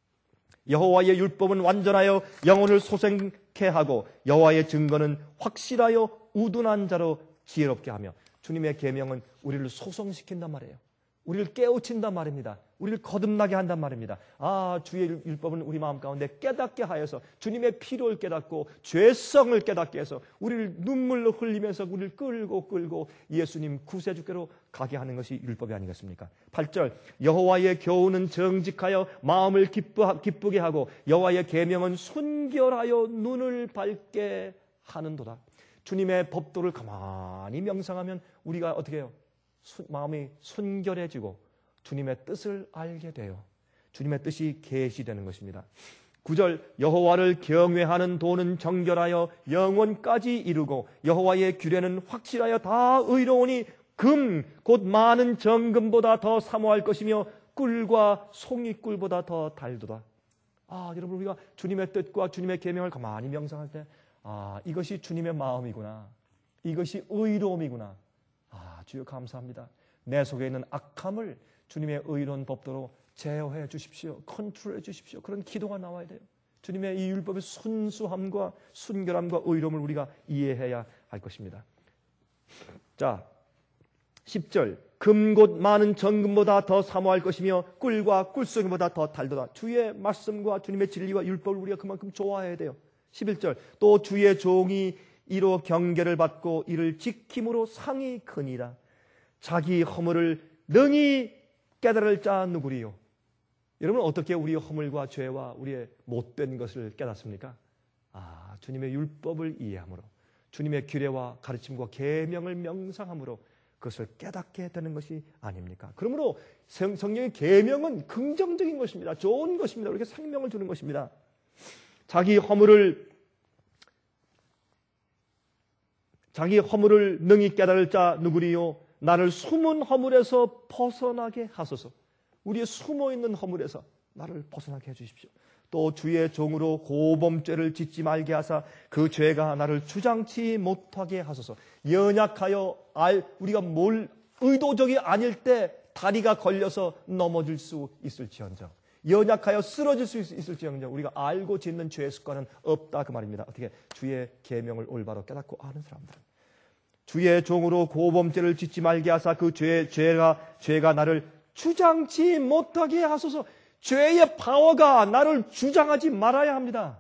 Speaker 1: 여호와의 율법은 완전하여 영혼을 소생케 하고 여호와의 증거는 확실하여 우둔한 자로 지혜롭게 하며 주님의 계명은 우리를 소성시킨단 말이에요. 우리를 깨우친단 말입니다. 우리를 거듭나게 한단 말입니다. 아, 주의 율법은 우리 마음 가운데 깨닫게 하여서 주님의 필요를 깨닫고 죄성을 깨닫게 해서 우리를 눈물로 흘리면서 우리를 끌고 끌고 예수님 구세주께로 가게 하는 것이 율법이 아니겠습니까? 팔 절 여호와의 교훈은 정직하여 마음을 기쁘, 기쁘게 하고 여호와의 계명은 순결하여 눈을 밝게 하는도다. 주님의 법도를 가만히 명상하면 우리가 어떻게 해요? 수, 마음이 순결해지고 주님의 뜻을 알게 돼요. 주님의 뜻이 계시되는 것입니다. 구 절 여호와를 경외하는 도는 정결하여 영원까지 이루고 여호와의 규례는 확실하여 다 의로우니 금 곧 많은 정금보다 더 사모할 것이며 꿀과 송이꿀보다 더 달도다. 아, 여러분, 우리가 주님의 뜻과 주님의 계명을 가만히 명상할 때 아, 이것이 주님의 마음이구나. 이것이 의로움이구나. 아, 주여 감사합니다. 내 속에 있는 악함을 주님의 의로운 법도로 제어해 주십시오. 컨트롤해 주십시오. 그런 기도가 나와야 돼요. 주님의 이 율법의 순수함과 순결함과 의로움을 우리가 이해해야 할 것입니다. 자, 십 절 금 곧 많은 정금보다 더 사모할 것이며 꿀과 꿀송이보다 더 달도다. 주의 말씀과 주님의 진리와 율법을 우리가 그만큼 좋아해야 돼요. 십일 절 또 주의 종이 이로 경계를 받고 이를 지킴으로 상이 크니라. 자기 허물을 능히 깨달을 자 누구리요? 여러분, 어떻게 우리의 허물과 죄와 우리의 못된 것을 깨닫습니까? 아, 주님의 율법을 이해함으로 주님의 규례와 가르침과 계명을 명상함으로 그것을 깨닫게 되는 것이 아닙니까? 그러므로 성, 성령의 계명은 긍정적인 것입니다. 좋은 것입니다. 우리에게 생명을 주는 것입니다. 자기 허물을 자기 허물을 능히 깨달을 자 누구리요? 나를 숨은 허물에서 벗어나게 하소서. 우리의 숨어있는 허물에서 나를 벗어나게 해주십시오. 또 주의 종으로 고범죄를 짓지 말게 하사 그 죄가 나를 주장치 못하게 하소서. 연약하여 알 우리가 뭘 의도적이 아닐 때 다리가 걸려서 넘어질 수 있을지언정, 연약하여 쓰러질 수 있을지언정 우리가 알고 짓는 죄의 습관은 없다 그 말입니다. 어떻게? 주의 계명을 올바로 깨닫고 아는 사람들은 주의 종으로 고범죄를 짓지 말게 하사 그 죄, 죄가, 죄가 나를 주장치 못하게 하소서. 죄의 파워가 나를 주장하지 말아야 합니다.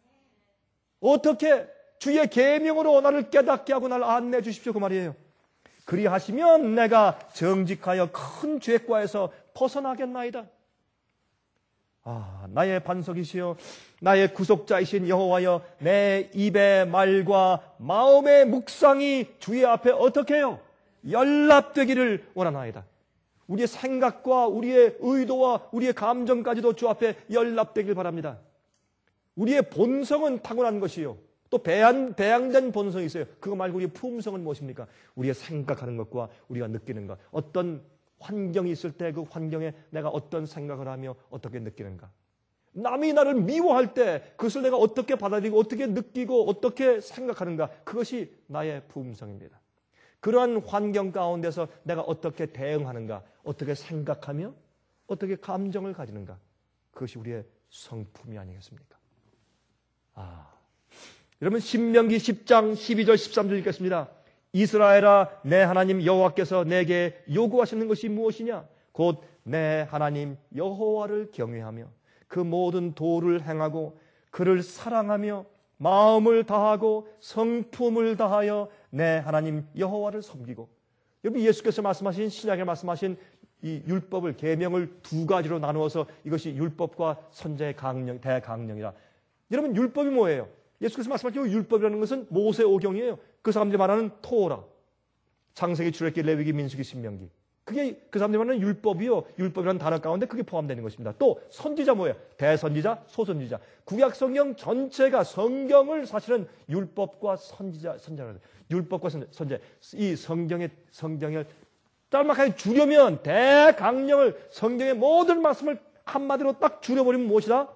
Speaker 1: 어떻게? 주의 계명으로 나를 깨닫게 하고 나를 안내해 주십시오 그 말이에요. 그리하시면 내가 정직하여 큰 죄과에서 벗어나겠나이다. 아, 나의 반석이시여 나의 구속자이신 여호와여, 내 입의 말과 마음의 묵상이 주의 앞에 어떻게 해요? 연락되기를 원하나이다. 우리의 생각과 우리의 의도와 우리의 감정까지도 주 앞에 연락되길 바랍니다. 우리의 본성은 타고난 것이요, 또 배양, 배양된 본성이 있어요. 그거 말고 우리의 품성은 무엇입니까? 우리가 생각하는 것과 우리가 느끼는 것, 어떤 환경이 있을 때 그 환경에 내가 어떤 생각을 하며 어떻게 느끼는가, 남이 나를 미워할 때 그것을 내가 어떻게 받아들이고 어떻게 느끼고 어떻게 생각하는가, 그것이 나의 품성입니다. 그러한 환경 가운데서 내가 어떻게 대응하는가, 어떻게 생각하며 어떻게 감정을 가지는가, 그것이 우리의 성품이 아니겠습니까? 아, 여러분 신명기 십 장 십이 절 십삼 절 읽겠습니다. 이스라엘아, 내 하나님 여호와께서 내게 요구하시는 것이 무엇이냐? 곧 내 하나님 여호와를 경외하며 그 모든 도를 행하고 그를 사랑하며 마음을 다하고 성품을 다하여 내 하나님 여호와를 섬기고. 여기 예수께서 말씀하신, 신약에 말씀하신 이 율법을, 계명을 두 가지로 나누어서 이것이 율법과 선제의 강령, 대강령이라. 여러분 율법이 뭐예요? 예수께서 말씀하신 율법이라는 것은 모세오경이에요. 그 사람들이 말하는 토라, 창세기, 출애굽기, 레위기, 민수기, 신명기. 그게 그 사람들이 말하는 율법이요, 율법이라는 단어 가운데 그게 포함되는 것입니다. 또 선지자 뭐예요? 대선지자, 소선지자. 구약 성경 전체가 성경을 사실은 율법과 선지자, 선지자라고 해요. 율법과 선지자. 이 성경의 성경을 짤막하게 줄여면, 대강령을, 성경의 모든 말씀을 한마디로 딱 줄여버리면 무엇이다?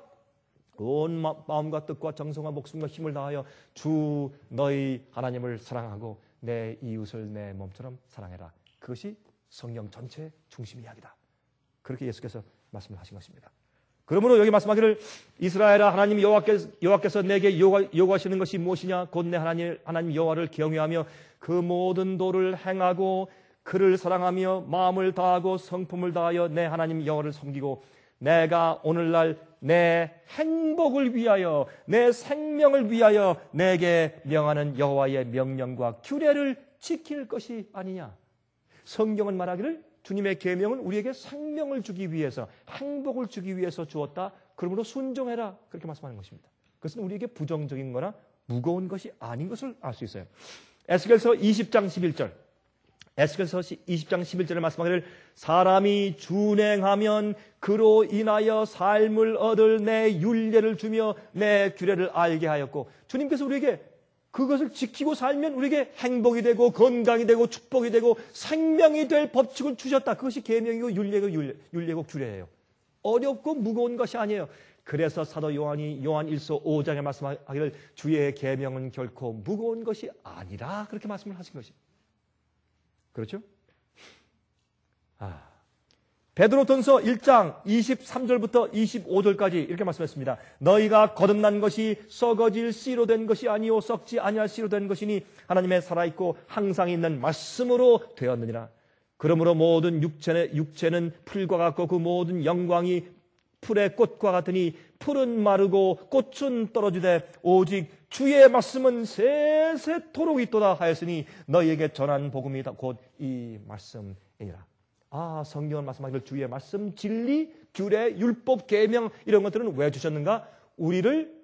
Speaker 1: 온 마음과 뜻과 정성과 목숨과 힘을 다하여 주 너희 하나님을 사랑하고 내 이웃을 내 몸처럼 사랑해라. 그것이 성경 전체의 중심 이야기다. 그렇게 예수께서 말씀을 하신 것입니다. 그러므로 여기 말씀하기를 이스라엘아, 하나님 여호와께서, 여호와께서 내게 요구, 요구하시는 것이 무엇이냐? 곧 내 하나님, 하나님 여호와를 경외하며 그 모든 도를 행하고 그를 사랑하며 마음을 다하고 성품을 다하여 내 하나님 여호와를 섬기고 내가 오늘날 내 행복을 위하여, 내 생명을 위하여 내게 명하는 여호와의 명령과 규례를 지킬 것이 아니냐. 성경은 말하기를 주님의 계명은 우리에게 생명을 주기 위해서, 행복을 주기 위해서 주었다. 그러므로 순종해라. 그렇게 말씀하는 것입니다. 그것은 우리에게 부정적인 거나 무거운 것이 아닌 것을 알 수 있어요. 에스겔서 이십 장 십일 절. 에스겔서 이십 장 십일 절에 말씀하기를 사람이 준행하면 그로 인하여 삶을 얻을 내 율례를 주며 내 규례를 알게 하였고, 주님께서 우리에게 그것을 지키고 살면 우리에게 행복이 되고 건강이 되고 축복이 되고 생명이 될 법칙을 주셨다. 그것이 계명이고 율례고 율례, 율례고 규례예요. 어렵고 무거운 것이 아니에요. 그래서 사도 요한이 요한 일서 오 장에 말씀하기를 주의 계명은 결코 무거운 것이 아니라 그렇게 말씀을 하신 것이. 그렇죠? 아, 베드로전서 일 장 이십삼 절부터 이십오 절까지 이렇게 말씀했습니다. 너희가 거듭난 것이 썩어질 씨로 된 것이 아니요 썩지 아니할 씨로 된 것이니 하나님의 살아있고 항상 있는 말씀으로 되었느니라. 그러므로 모든 육체는, 육체는 풀과 같고 그 모든 영광이 풀의 꽃과 같으니 풀은 마르고 꽃은 떨어지되 오직 주의 말씀은 세세토록 있도다 하였으니 너희에게 전한 복음이 곧 이 말씀이니라. 아, 성경은 말씀하기를 주의 말씀, 진리, 규례, 율법, 계명 이런 것들은 왜 주셨는가? 우리를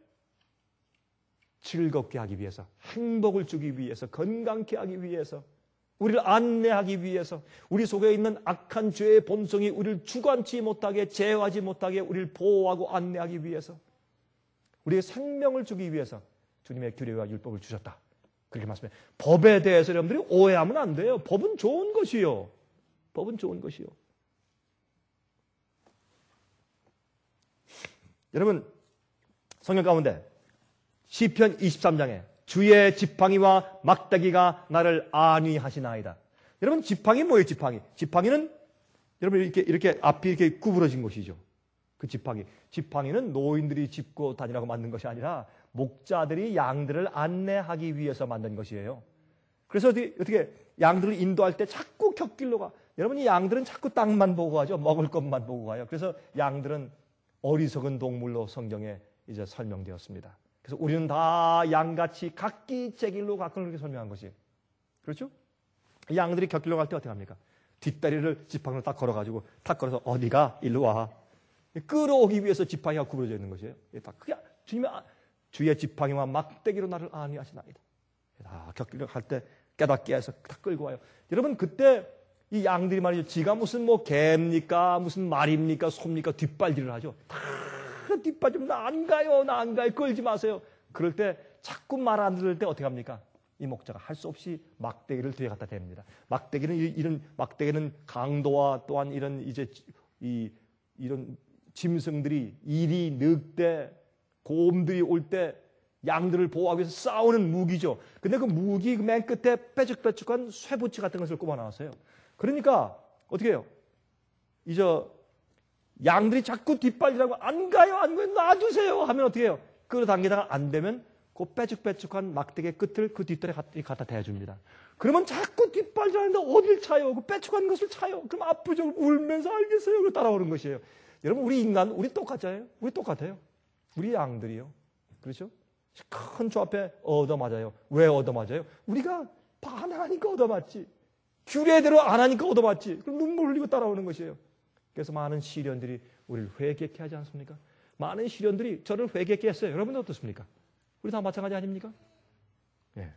Speaker 1: 즐겁게 하기 위해서, 행복을 주기 위해서, 건강케 하기 위해서, 우리를 안내하기 위해서, 우리 속에 있는 악한 죄의 본성이 우리를 주관치 못하게, 제어하지 못하게 우리를 보호하고 안내하기 위해서, 우리의 생명을 주기 위해서 주님의 규례와 율법을 주셨다. 그렇게 말씀해요. 법에 대해서 여러분들이 오해하면 안 돼요. 법은 좋은 것이요. 법은 좋은 것이요. 여러분, 성경 가운데 시편 이십삼 장에 주의 지팡이와 막대기가 나를 안위하시나이다. 여러분, 지팡이 뭐예요? 지팡이. 지팡이는 여러분 이렇게 이렇게 앞이 이렇게 구부러진 것이죠. 그 지팡이. 지팡이는 노인들이 짚고 다니라고 만든 것이 아니라 목자들이 양들을 안내하기 위해서 만든 것이에요. 그래서 어떻게, 어떻게 양들을 인도할 때 자꾸 곁길로 가. 여러분이 양들은 자꾸 땅만 보고 가죠. 먹을 것만 보고 가요. 그래서 양들은 어리석은 동물로 성경에 이제 설명되었습니다. 그래서 우리는 다 양같이 각기 제 길로 가끔 그렇게 설명한 것이에요. 그렇죠? 양들이 곁길로 갈 때 어떻게 합니까? 뒷다리를 지팡이로 딱 걸어가지고 탁 걸어서 어디가? 일로 와. 끌어오기 위해서 지팡이가 구부러져 있는 것이에요. 다 그게 주님의 주의 지팡이와 막대기로 나를 안위하시나이다. 다 곁길로 갈 때 깨닫게 해서 다 끌고 와요. 여러분, 그때 이 양들이 말이죠. 지가 무슨 뭐 개입니까? 무슨 말입니까? 소입니까? 뒷발질을 하죠. 다 뒷발질, 나 안 가요. 나 안 가요. 끌지 마세요. 그럴 때 자꾸 말 안 들을 때 어떻게 합니까? 이 목자가 할 수 없이 막대기를 뒤에 갖다 댑니다. 막대기는 이런 막대기는 강도와 또한 이런 이제 이 이런 짐승들이 이리 늑대 곰들이 올 때 양들을 보호하기 위해서 싸우는 무기죠. 근데 그 무기 맨 끝에 빼죽빼죽한 쇠붙이 같은 것을 꼽아 나왔어요. 그러니까 어떻게 해요? 이제 양들이 자꾸 뒷발질하고 안 가요, 안 가요, 놔주세요 하면 어떻게 해요? 끌어당기다가 안 되면 그 빼죽빼죽한 막대기 끝을 그 뒷다리에 갖다 대줍니다. 그러면 자꾸 뒷발질하는데 어딜 차요? 그 빼죽한 것을 차요. 그럼 아프죠? 울면서 알겠어요? 그 따라오는 것이에요. 여러분, 우리 인간, 우리 똑같아요. 우리 똑같아요. 우리 양들이요. 그렇죠? 큰 조 앞에 얻어맞아요. 왜 얻어맞아요? 우리가 반항하니까 얻어맞지. 규례대로 안 하니까 얻어맞지. 그럼 눈물 흘리고 따라오는 것이에요. 그래서 많은 시련들이 우리를 회개케 하지 않습니까? 많은 시련들이 저를 회개케 했어요. 여러분은 어떻습니까? 우리 다 마찬가지 아닙니까? 예.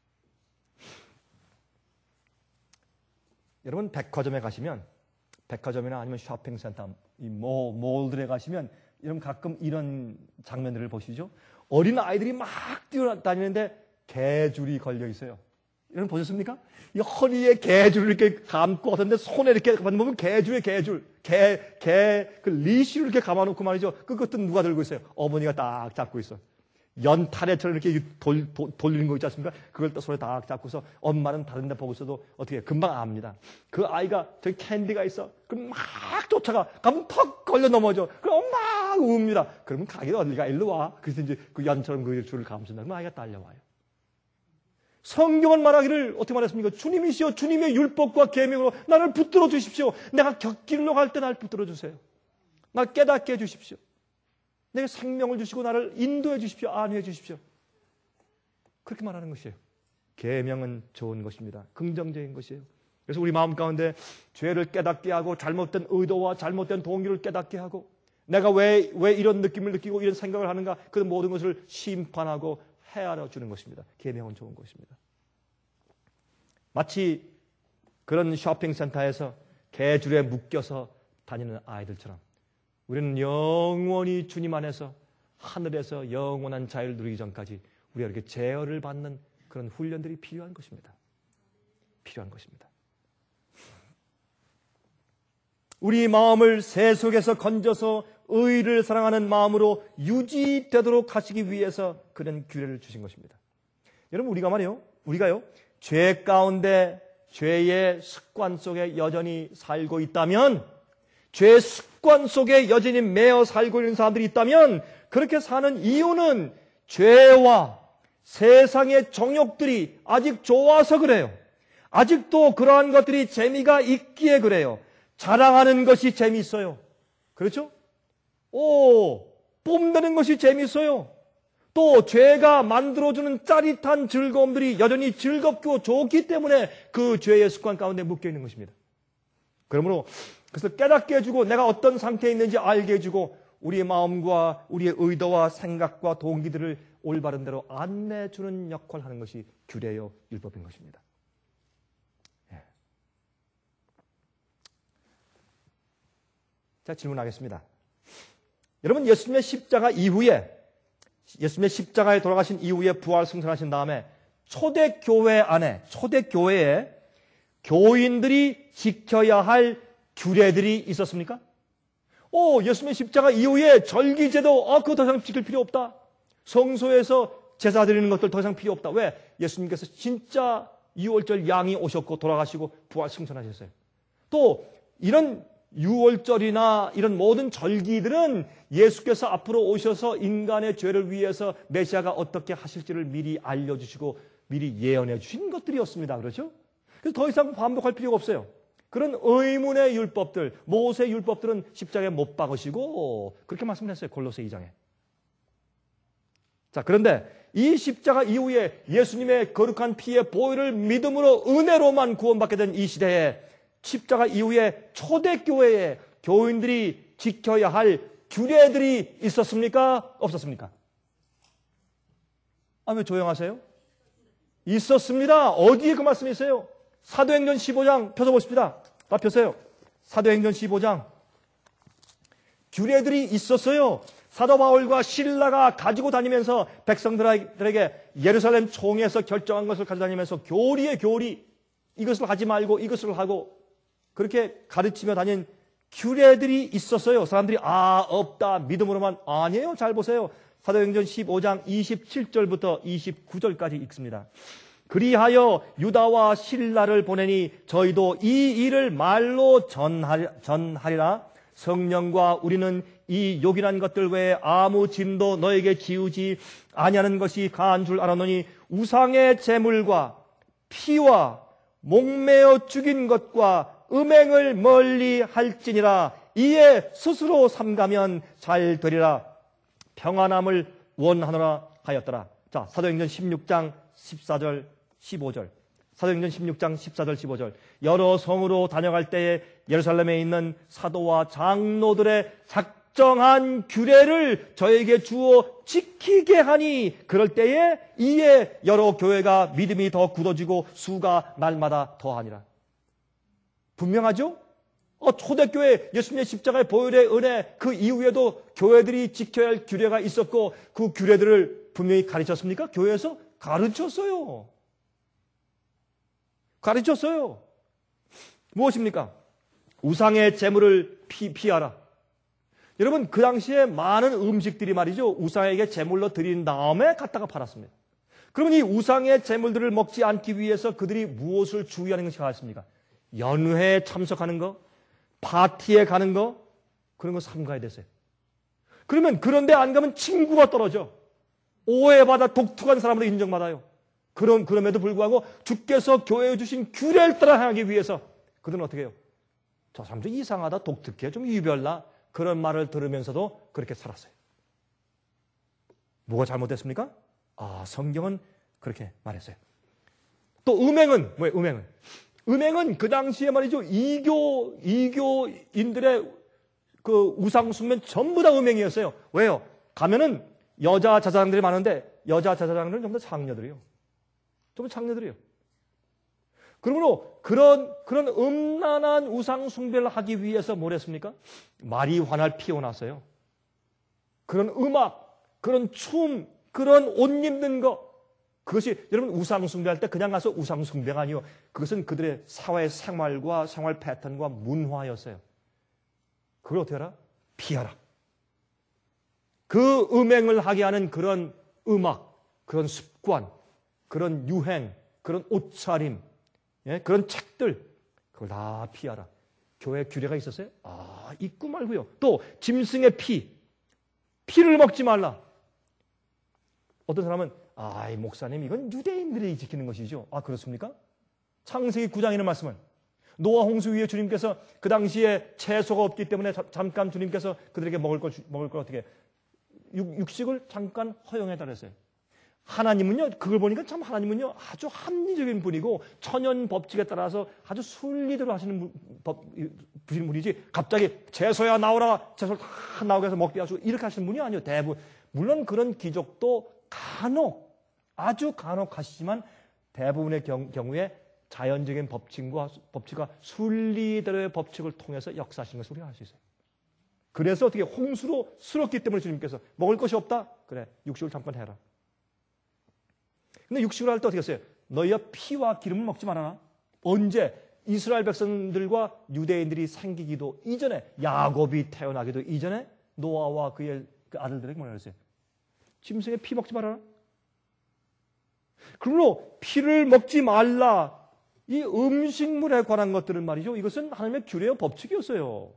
Speaker 1: 여러분, 백화점에 가시면, 백화점이나 아니면 쇼핑센터, 이 모, 몰들에 가시면, 여러분 가끔 이런 장면들을 보시죠? 어린 아이들이 막 뛰어다니는데 개줄이 걸려 있어요. 여러분 보셨습니까? 이 허리에 개줄을 이렇게 감고 하던데 손에 이렇게 보면 개줄에 개줄, 개, 개, 그 리시를 이렇게 감아놓고 말이죠. 그것도 누가 들고 있어요? 어머니가 딱 잡고 있어. 연타래처럼 이렇게 돌, 돌, 돌리는 거 있지 않습니까? 그걸 또 손에 딱 잡고서 엄마는 다른 데 보고 있어도 어떻게 금방 압니다. 그 아이가 저기 캔디가 있어. 그럼 막 쫓아가. 가면 턱 걸려 넘어져. 그럼 막 웁니다. 그러면 가게 어디가 일로 와. 그래서 이제 그 연처럼 그 줄을 감춘다. 그러면 아이가 딸려와요. 성경은 말하기를 어떻게 말했습니까? 주님이시여 주님의 율법과 계명으로 나를 붙들어 주십시오. 내가 곁길로 갈 때 날 붙들어 주세요. 날 깨닫게 해 주십시오. 내게 생명을 주시고 나를 인도해 주십시오. 안위해 주십시오. 그렇게 말하는 것이에요. 계명은 좋은 것입니다. 긍정적인 것이에요. 그래서 우리 마음 가운데 죄를 깨닫게 하고 잘못된 의도와 잘못된 동기를 깨닫게 하고 내가 왜, 왜 이런 느낌을 느끼고 이런 생각을 하는가 그 모든 것을 심판하고 헤아려 주는 것입니다. 계명은 좋은 것입니다. 마치 그런 쇼핑센터에서 개줄에 묶여서 다니는 아이들처럼 우리는 영원히 주님 안에서 하늘에서 영원한 자유를 누리기 전까지 우리가 이렇게 제어를 받는 그런 훈련들이 필요한 것입니다. 필요한 것입니다. 우리 마음을 새 속에서 건져서 의를 사랑하는 마음으로 유지되도록 하시기 위해서 그런 규례를 주신 것입니다. 여러분 우리가 말이요, 우리가요 죄 가운데 죄의 습관 속에 여전히 살고 있다면, 죄의 습관 속에 여전히 매어 살고 있는 사람들이 있다면 그렇게 사는 이유는 죄와 세상의 정욕들이 아직 좋아서 그래요. 아직도 그러한 것들이 재미가 있기에 그래요. 자랑하는 것이 재미있어요. 그렇죠? 오, 뽐내는 것이 재미있어요. 또 죄가 만들어주는 짜릿한 즐거움들이 여전히 즐겁고 좋기 때문에 그 죄의 습관 가운데 묶여있는 것입니다. 그러므로 그래서 깨닫게 해주고 내가 어떤 상태에 있는지 알게 해주고 우리의 마음과 우리의 의도와 생각과 동기들을 올바른 대로 안내해주는 역할을 하는 것이 규례요 율법인 것입니다. 예. 자, 질문하겠습니다. 여러분, 예수님의 십자가 이후에 예수님의 십자가에 돌아가신 이후에 부활 승천하신 다음에 초대교회 안에, 초대교회에 교인들이 지켜야 할 규례들이 있었습니까? 오, 예수님의 십자가 이후에 절기제도, 아, 그거 더 이상 지킬 필요 없다. 성소에서 제사 드리는 것들 더 이상 필요 없다. 왜? 예수님께서 진짜 유월절 양이 오셨고 돌아가시고 부활 승천하셨어요. 또 이런 유월절이나 이런 모든 절기들은 예수께서 앞으로 오셔서 인간의 죄를 위해서 메시아가 어떻게 하실지를 미리 알려주시고 미리 예언해 주신 것들이었습니다. 그렇죠? 그래서 더 이상 반복할 필요가 없어요. 그런 의문의 율법들, 모세 율법들은 십자가에 못 박으시고 그렇게 말씀했어요. 골로새 이 장에. 자, 그런데 이 십자가 이후에 예수님의 거룩한 피의 보혈을 믿음으로 은혜로만 구원받게 된 이 시대에 십자가 이후에 초대교회에 교인들이 지켜야 할 규례들이 있었습니까? 없었습니까? 아, 왜 조용하세요? 있었습니다. 어디에 그 말씀이 있어요? 사도행전 십오 장 펴서보십시다. 다 펴세요. 사도행전 십오 장. 규례들이 있었어요. 사도 바울과 실라가 가지고 다니면서 백성들에게 예루살렘 총회에서 결정한 것을 가져다니면서 교리의 교리, 이것을 하지 말고 이것을 하고 그렇게 가르치며 다닌 규례들이 있었어요. 사람들이 아 없다 믿음으로만 아니에요. 잘 보세요. 사도행전 십오 장 이십칠 절부터 이십구 절까지 읽습니다. 그리하여 유다와 실라를 보내니 저희도 이 일을 말로 전하리라. 성령과 우리는 이 욕이란 것들 외에 아무 짐도 너에게 지우지 아니하는 것이 가한 줄 알았노니 우상의 제물과 피와 목매어 죽인 것과 음행을 멀리 할지니라. 이에 스스로 삼가면 잘 되리라. 평안함을 원하노라 하였더라. 자, 사도행전 십육 장 십사 절 십오 절. 사도행전 십육 장 십사 절 십오 절. 여러 성으로 다녀갈 때에 예루살렘에 있는 사도와 장로들의 작정한 규례를 저에게 주어 지키게 하니 그럴 때에 이에 여러 교회가 믿음이 더 굳어지고 수가 날마다 더하니라. 분명하죠? 어, 초대교회 예수님의 십자가의 보혈의 은혜 그 이후에도 교회들이 지켜야 할 규례가 있었고 그 규례들을 분명히 가르쳤습니까? 교회에서 가르쳤어요. 가르쳤어요. 무엇입니까? 우상의 제물을 피, 피하라. 여러분 그 당시에 많은 음식들이 말이죠. 우상에게 제물로 드린 다음에 갖다가 팔았습니다. 그러면 이 우상의 제물들을 먹지 않기 위해서 그들이 무엇을 주의하는 것이 가르쳤습니까? 연회에 참석하는 거, 파티에 가는 거, 그런 거 삼가야 됐어요. 그러면 그런데 안 가면 친구가 떨어져. 오해받아 독특한 사람으로 인정받아요. 그럼, 그럼에도 불구하고 주께서 교회에 주신 규례를 따라 행하기 위해서 그들은 어떻게 해요? 저 사람도 이상하다, 독특해, 좀 유별나. 그런 말을 들으면서도 그렇게 살았어요. 뭐가 잘못됐습니까? 아, 성경은 그렇게 말했어요. 또 음행은 뭐예요? 음행은. 음행은 그 당시에 말이죠. 이교, 이교인들의 그 우상숭배는 전부 다 음행이었어요. 왜요? 가면은 여자 제사장들이 많은데 여자 제사장들은 전부 다 장녀들이에요. 전부 장녀들이에요. 그러므로 그런, 그런 음란한 우상숭배를 하기 위해서 뭘 했습니까? 마리화나를 피워놨어요. 그런 음악, 그런 춤, 그런 옷 입는 거, 그것이 여러분 우상숭배할 때 그냥 가서 우상숭배가 아니요. 그것은 그들의 사회 생활과 생활 패턴과 문화였어요. 그걸 어떻게 하라? 피하라. 그 음행을 하게 하는 그런 음악, 그런 습관, 그런 유행, 그런 옷차림, 예? 그런 책들, 그걸 다 피하라. 교회 규례가 있었어요? 아, 있고 말고요. 또 짐승의 피, 피를 먹지 말라. 어떤 사람은 아, 이 목사님 이건 유대인들이 지키는 것이죠. 아, 그렇습니까? 창세기 구 장에 있는 말씀은 노아 홍수 위에 주님께서 그 당시에 채소가 없기 때문에 자, 잠깐 주님께서 그들에게 먹을 걸 먹을 걸 어떻게 육, 육식을 잠깐 허용해 달았어요. 하나님은요, 그걸 보니까 참 하나님은요 아주 합리적인 분이고 천연 법칙에 따라서 아주 순리대로 하시는 법 부시는 분이지 갑자기 채소야 나오라 채소 다 나오게 해서 먹게 하시고 이렇게 하시는 분이 아니에요. 대부분 물론 그런 기적도 간혹 아주 간혹 하시지만 대부분의 경, 경우에 자연적인 법칙과 법칙과 순리대로의 법칙을 통해서 역사하시는 것을 우리가 알 수 있어요. 그래서 어떻게 홍수로 쓸었기 때문에 주님께서 먹을 것이 없다? 그래, 육식을 잠깐 해라. 근데 육식을 할 때 어떻게 했어요? 너희가 피와 기름을 먹지 말아라. 언제? 이스라엘 백성들과 유대인들이 생기기도 이전에, 야곱이 태어나기도 이전에 노아와 그의 그 아들들에게 뭐라 그랬어요? 짐승의 피 먹지 말아라. 그러므로 피를 먹지 말라. 이 음식물에 관한 것들은 말이죠. 이것은 하나님의 규례와 법칙이었어요.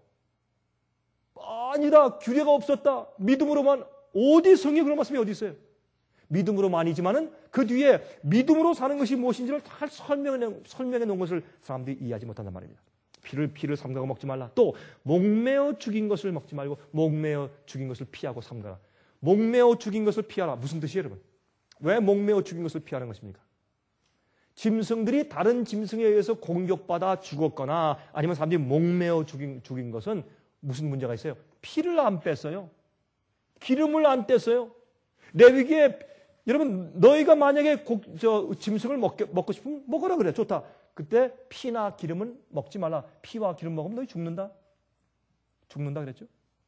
Speaker 1: 아니라 규례가 없었다. 믿음으로만. 어디 성경에 그런 말씀이 어디 있어요? 믿음으로만이지만은 그 뒤에 믿음으로 사는 것이 무엇인지를 잘 설명해, 설명해 놓은 것을 사람들이 이해하지 못한단 말입니다. 피를 피를 삼가고 먹지 말라. 또 목매어 죽인 것을 먹지 말고 목매어 죽인 것을 피하고 삼가라. 목매어 죽인 것을 피하라. 무슨 뜻이에요, 여러분? 왜 목매어 죽인 것을 피하는 것입니까? 짐승들이 다른 짐승에 의해서 공격받아 죽었거나 아니면 사람들이 목매어 죽인, 죽인 것은 무슨 문제가 있어요? 피를 안 뺐어요. 기름을 안 뗐어요. 레위기에 여러분 너희가 만약에 고, 저 짐승을 먹게, 먹고 싶으면 먹어라 그래. 좋다. 그때 피나 기름은 먹지 말라. 피와 기름 먹으면 너희 죽는다. 죽는다 그랬죠.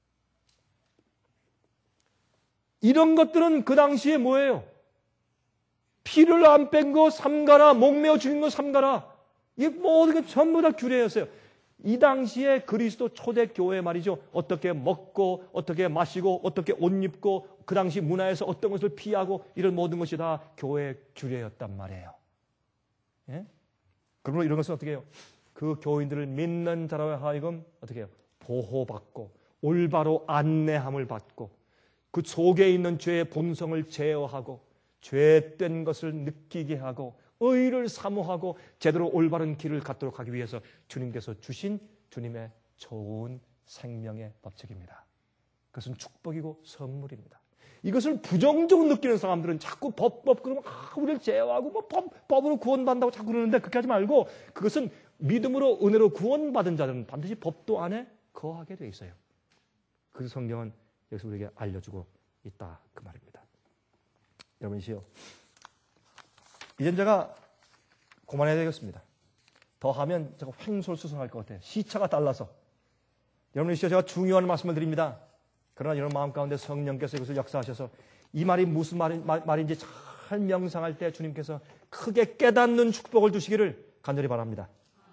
Speaker 1: 이런 것들은 그 당시에 뭐예요? 피를 안 뺀 거 삼가라. 목매어 죽인 거 삼가라. 이게 모든 게 전부 다 규례였어요. 이 당시에 그리스도 초대교회 말이죠. 어떻게 먹고 어떻게 마시고 어떻게 옷 입고 그 당시 문화에서 어떤 것을 피하고 이런 모든 것이 다 교회의 규례였단 말이에요. 예? 그러므로 이런 것은 어떻게 해요? 그 교인들을 믿는 자로 하여금 어떻게 해요? 보호받고 올바로 안내함을 받고 그 속에 있는 죄의 본성을 제어하고 죄된 것을 느끼게 하고 의를 사모하고 제대로 올바른 길을 갖도록 하기 위해서 주님께서 주신 주님의 좋은 생명의 법칙입니다. 그것은 축복이고 선물입니다. 이것을 부정적으로 느끼는 사람들은 자꾸 법, 법, 그러면 아, 우리를 제어하고 뭐 법, 법으로 구원받는다고 자꾸 그러는데 그렇게 하지 말고 그것은 믿음으로 은혜로 구원받은 자들은 반드시 법도 안에 거하게 돼 있어요. 그 성경은 여기서 우리에게 알려주고 있다 그 말입니다. 여러분이시여, 이젠 제가 그만해야 되겠습니다. 더 하면 제가 횡설수설할 것 같아요. 시차가 달라서. 여러분이시여, 제가 중요한 말씀을 드립니다. 그러나 여러분 마음 가운데 성령께서 이것을 역사하셔서 이 말이 무슨 말인, 말, 말인지 잘 명상할 때 주님께서 크게 깨닫는 축복을 주시기를 간절히 바랍니다.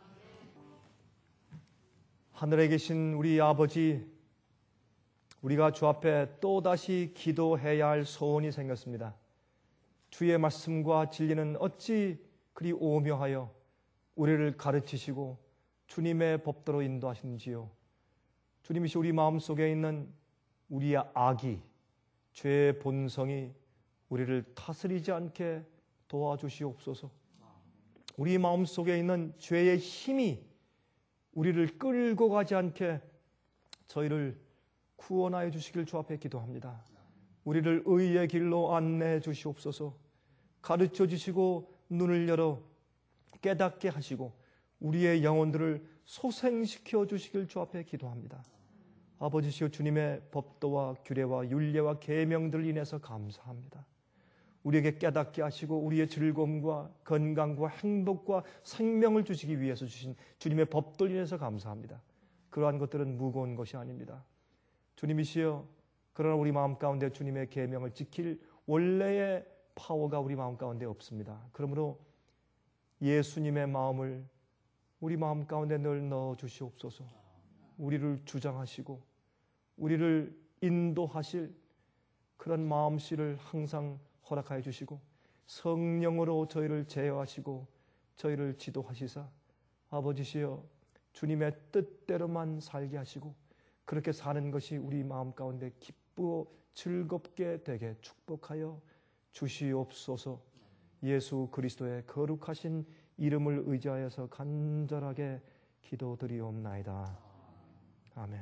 Speaker 1: 하늘에 계신 우리 아버지, 우리가 주 앞에 또다시 기도해야 할 소원이 생겼습니다. 주의 말씀과 진리는 어찌 그리 오묘하여 우리를 가르치시고 주님의 법도로 인도하시는지요. 주님이시 우리 마음속에 있는 우리의 악이, 죄의 본성이 우리를 다스리지 않게 도와주시옵소서. 우리 마음속에 있는 죄의 힘이 우리를 끌고 가지 않게 저희를 구원하여 주시길 주 앞에 기도합니다. 우리를 의의 길로 안내해 주시옵소서. 가르쳐 주시고 눈을 열어 깨닫게 하시고 우리의 영혼들을 소생시켜 주시길 주 앞에 기도합니다. 아버지시여, 주님의 법도와 규례와 율례와 계명들을 인해서 감사합니다. 우리에게 깨닫게 하시고 우리의 즐거움과 건강과 행복과 생명을 주시기 위해서 주신 주님의 법도를 인해서 감사합니다. 그러한 것들은 무거운 것이 아닙니다. 주님이시여, 그러나 우리 마음 가운데 주님의 계명을 지킬 원래의 파워가 우리 마음 가운데 없습니다. 그러므로 예수님의 마음을 우리 마음 가운데 늘 넣어 주시옵소서. 우리를 주장하시고 우리를 인도하실 그런 마음씨를 항상 허락하여 주시고 성령으로 저희를 제어하시고 저희를 지도하시사 아버지시여, 주님의 뜻대로만 살게 하시고 그렇게 사는 것이 우리 마음 가운데 기쁘고 즐겁게 되게 축복하여 주시옵소서. 예수 그리스도의 거룩하신 이름을 의지하여서 간절하게 기도드리옵나이다. 아멘.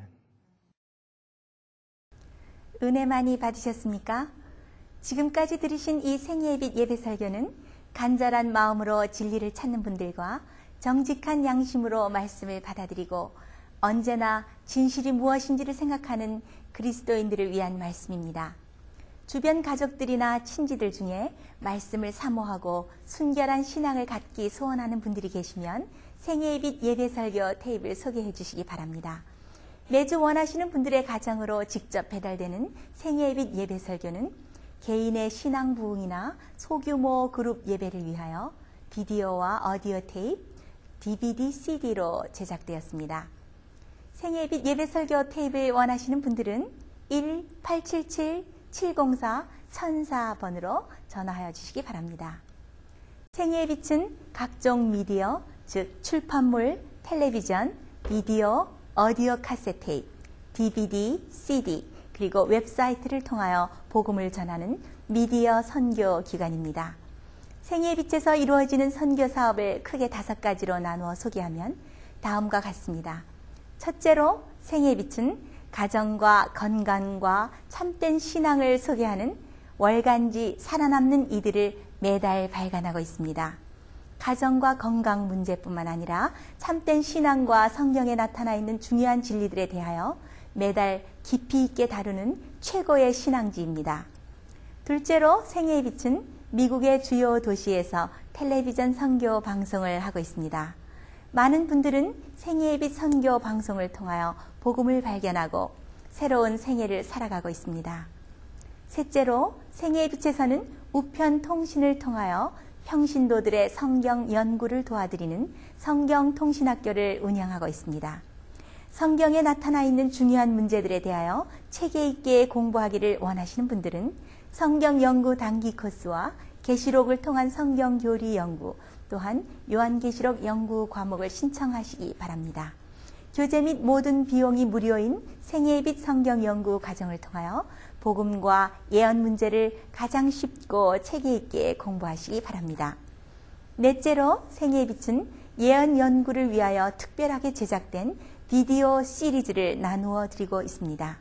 Speaker 2: 은혜 많이 받으셨습니까? 지금까지 들으신 이 생애의 예배 설교는 간절한 마음으로 진리를 찾는 분들과 정직한 양심으로 말씀을 받아들이고 언제나 진실이 무엇인지를 생각하는 그리스도인들을 위한 말씀입니다. 주변 가족들이나 친지들 중에 말씀을 사모하고 순결한 신앙을 갖기 소원하는 분들이 계시면 생애의 빛 예배 설교 테이블 소개해 주시기 바랍니다. 매주 원하시는 분들의 가정으로 직접 배달되는 생애의 빛 예배 설교는 개인의 신앙 부흥이나 소규모 그룹 예배를 위하여 비디오와 오디오 테이프, 디비디, 씨디로 제작되었습니다. 생애의 빛 예배 설교 테이블 원하시는 분들은 일 팔칠칠 칠공사 천사 번으로 전화하여 주시기 바랍니다. 생애의 빛은 각종 미디어, 즉 출판물, 텔레비전, 비디오, 오디오 카세트 테이프, 디비디, 씨디, 그리고 웹사이트를 통하여 복음을 전하는 미디어 선교 기관입니다. 생애의 빛에서 이루어지는 선교 사업을 크게 다섯 가지로 나누어 소개하면 다음과 같습니다. 첫째로 생애의 빛은 가정과 건강과 참된 신앙을 소개하는 월간지 살아남는 이들을 매달 발간하고 있습니다. 가정과 건강 문제뿐만 아니라 참된 신앙과 성경에 나타나 있는 중요한 진리들에 대하여 매달 깊이 있게 다루는 최고의 신앙지입니다. 둘째로 생애의 빛은 미국의 주요 도시에서 텔레비전 선교 방송을 하고 있습니다. 많은 분들은 생애의 빛 선교 방송을 통하여 복음을 발견하고 새로운 생애를 살아가고 있습니다. 셋째로 생애의 빛에서는 우편 통신을 통하여 평신도들의 성경 연구를 도와드리는 성경통신학교를 운영하고 있습니다. 성경에 나타나 있는 중요한 문제들에 대하여 체계 있게 공부하기를 원하시는 분들은 성경 연구 단기 코스와 계시록을 통한 성경 교리 연구, 또한 요한계시록 연구 과목을 신청하시기 바랍니다. 교재 및 모든 비용이 무료인 생애의 빛 성경 연구 과정을 통하여 복음과 예언 문제를 가장 쉽고 체계 있게 공부하시기 바랍니다. 넷째로 생애의 빛은 예언 연구를 위하여 특별하게 제작된 비디오 시리즈를 나누어 드리고 있습니다.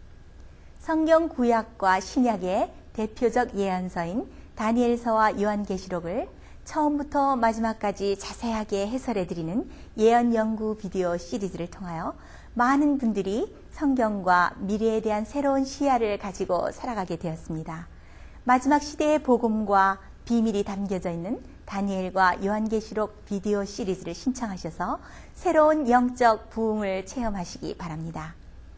Speaker 2: 성경 구약과 신약의 대표적 예언서인 다니엘서와 요한계시록을 처음부터 마지막까지 자세하게 해설해 드리는 예언 연구 비디오 시리즈를 통하여 많은 분들이 성경과 미래에 대한 새로운 시야를 가지고 살아가게 되었습니다. 마지막 시대의 복음과 비밀이 담겨져 있는 다니엘과 요한계시록 비디오 시리즈를 신청하셔서 새로운 영적 부흥을 체험하시기 바랍니다.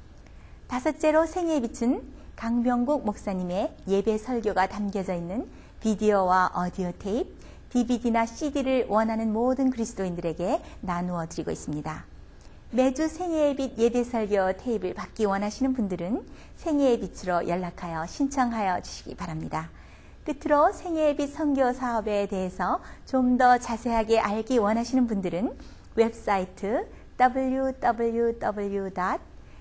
Speaker 2: 다섯째로 생애의 빛은 강병국 목사님의 예배 설교가 담겨져 있는 비디오와 오디오 테이프, 디비디나 씨디를 원하는 모든 그리스도인들에게 나누어 드리고 있습니다. 매주 생애의 빛 예배 설교 테이프를 받기 원하시는 분들은 생애의 빛으로 연락하여 신청하여 주시기 바랍니다. 끝으로 생애의 빛 선교 사업에 대해서 좀 더 자세하게 알기 원하시는 분들은 웹사이트 더블유 더블유 더블유 닷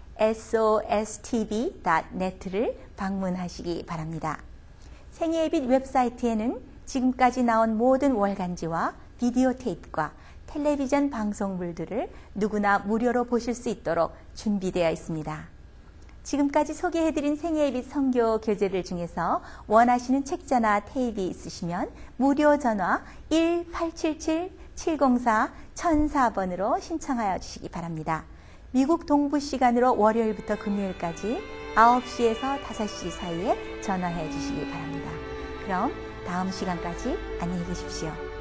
Speaker 2: 에스오에스티비 닷 넷을 방문하시기 바랍니다. 생애의 빛 웹사이트에는 지금까지 나온 모든 월간지와 비디오 테이프과 텔레비전 방송물들을 누구나 무료로 보실 수 있도록 준비되어 있습니다. 지금까지 소개해드린 생애의 빛 선교 교재들 중에서 원하시는 책자나 테이프 있으시면 무료 전화 일 팔칠칠 칠공사 천사 번으로 신청하여 주시기 바랍니다. 미국 동부 시간으로 월요일부터 금요일까지 아홉 시에서 다섯 시 사이에 전화해 주시기 바랍니다. 그럼 다음 시간까지 안녕히 계십시오.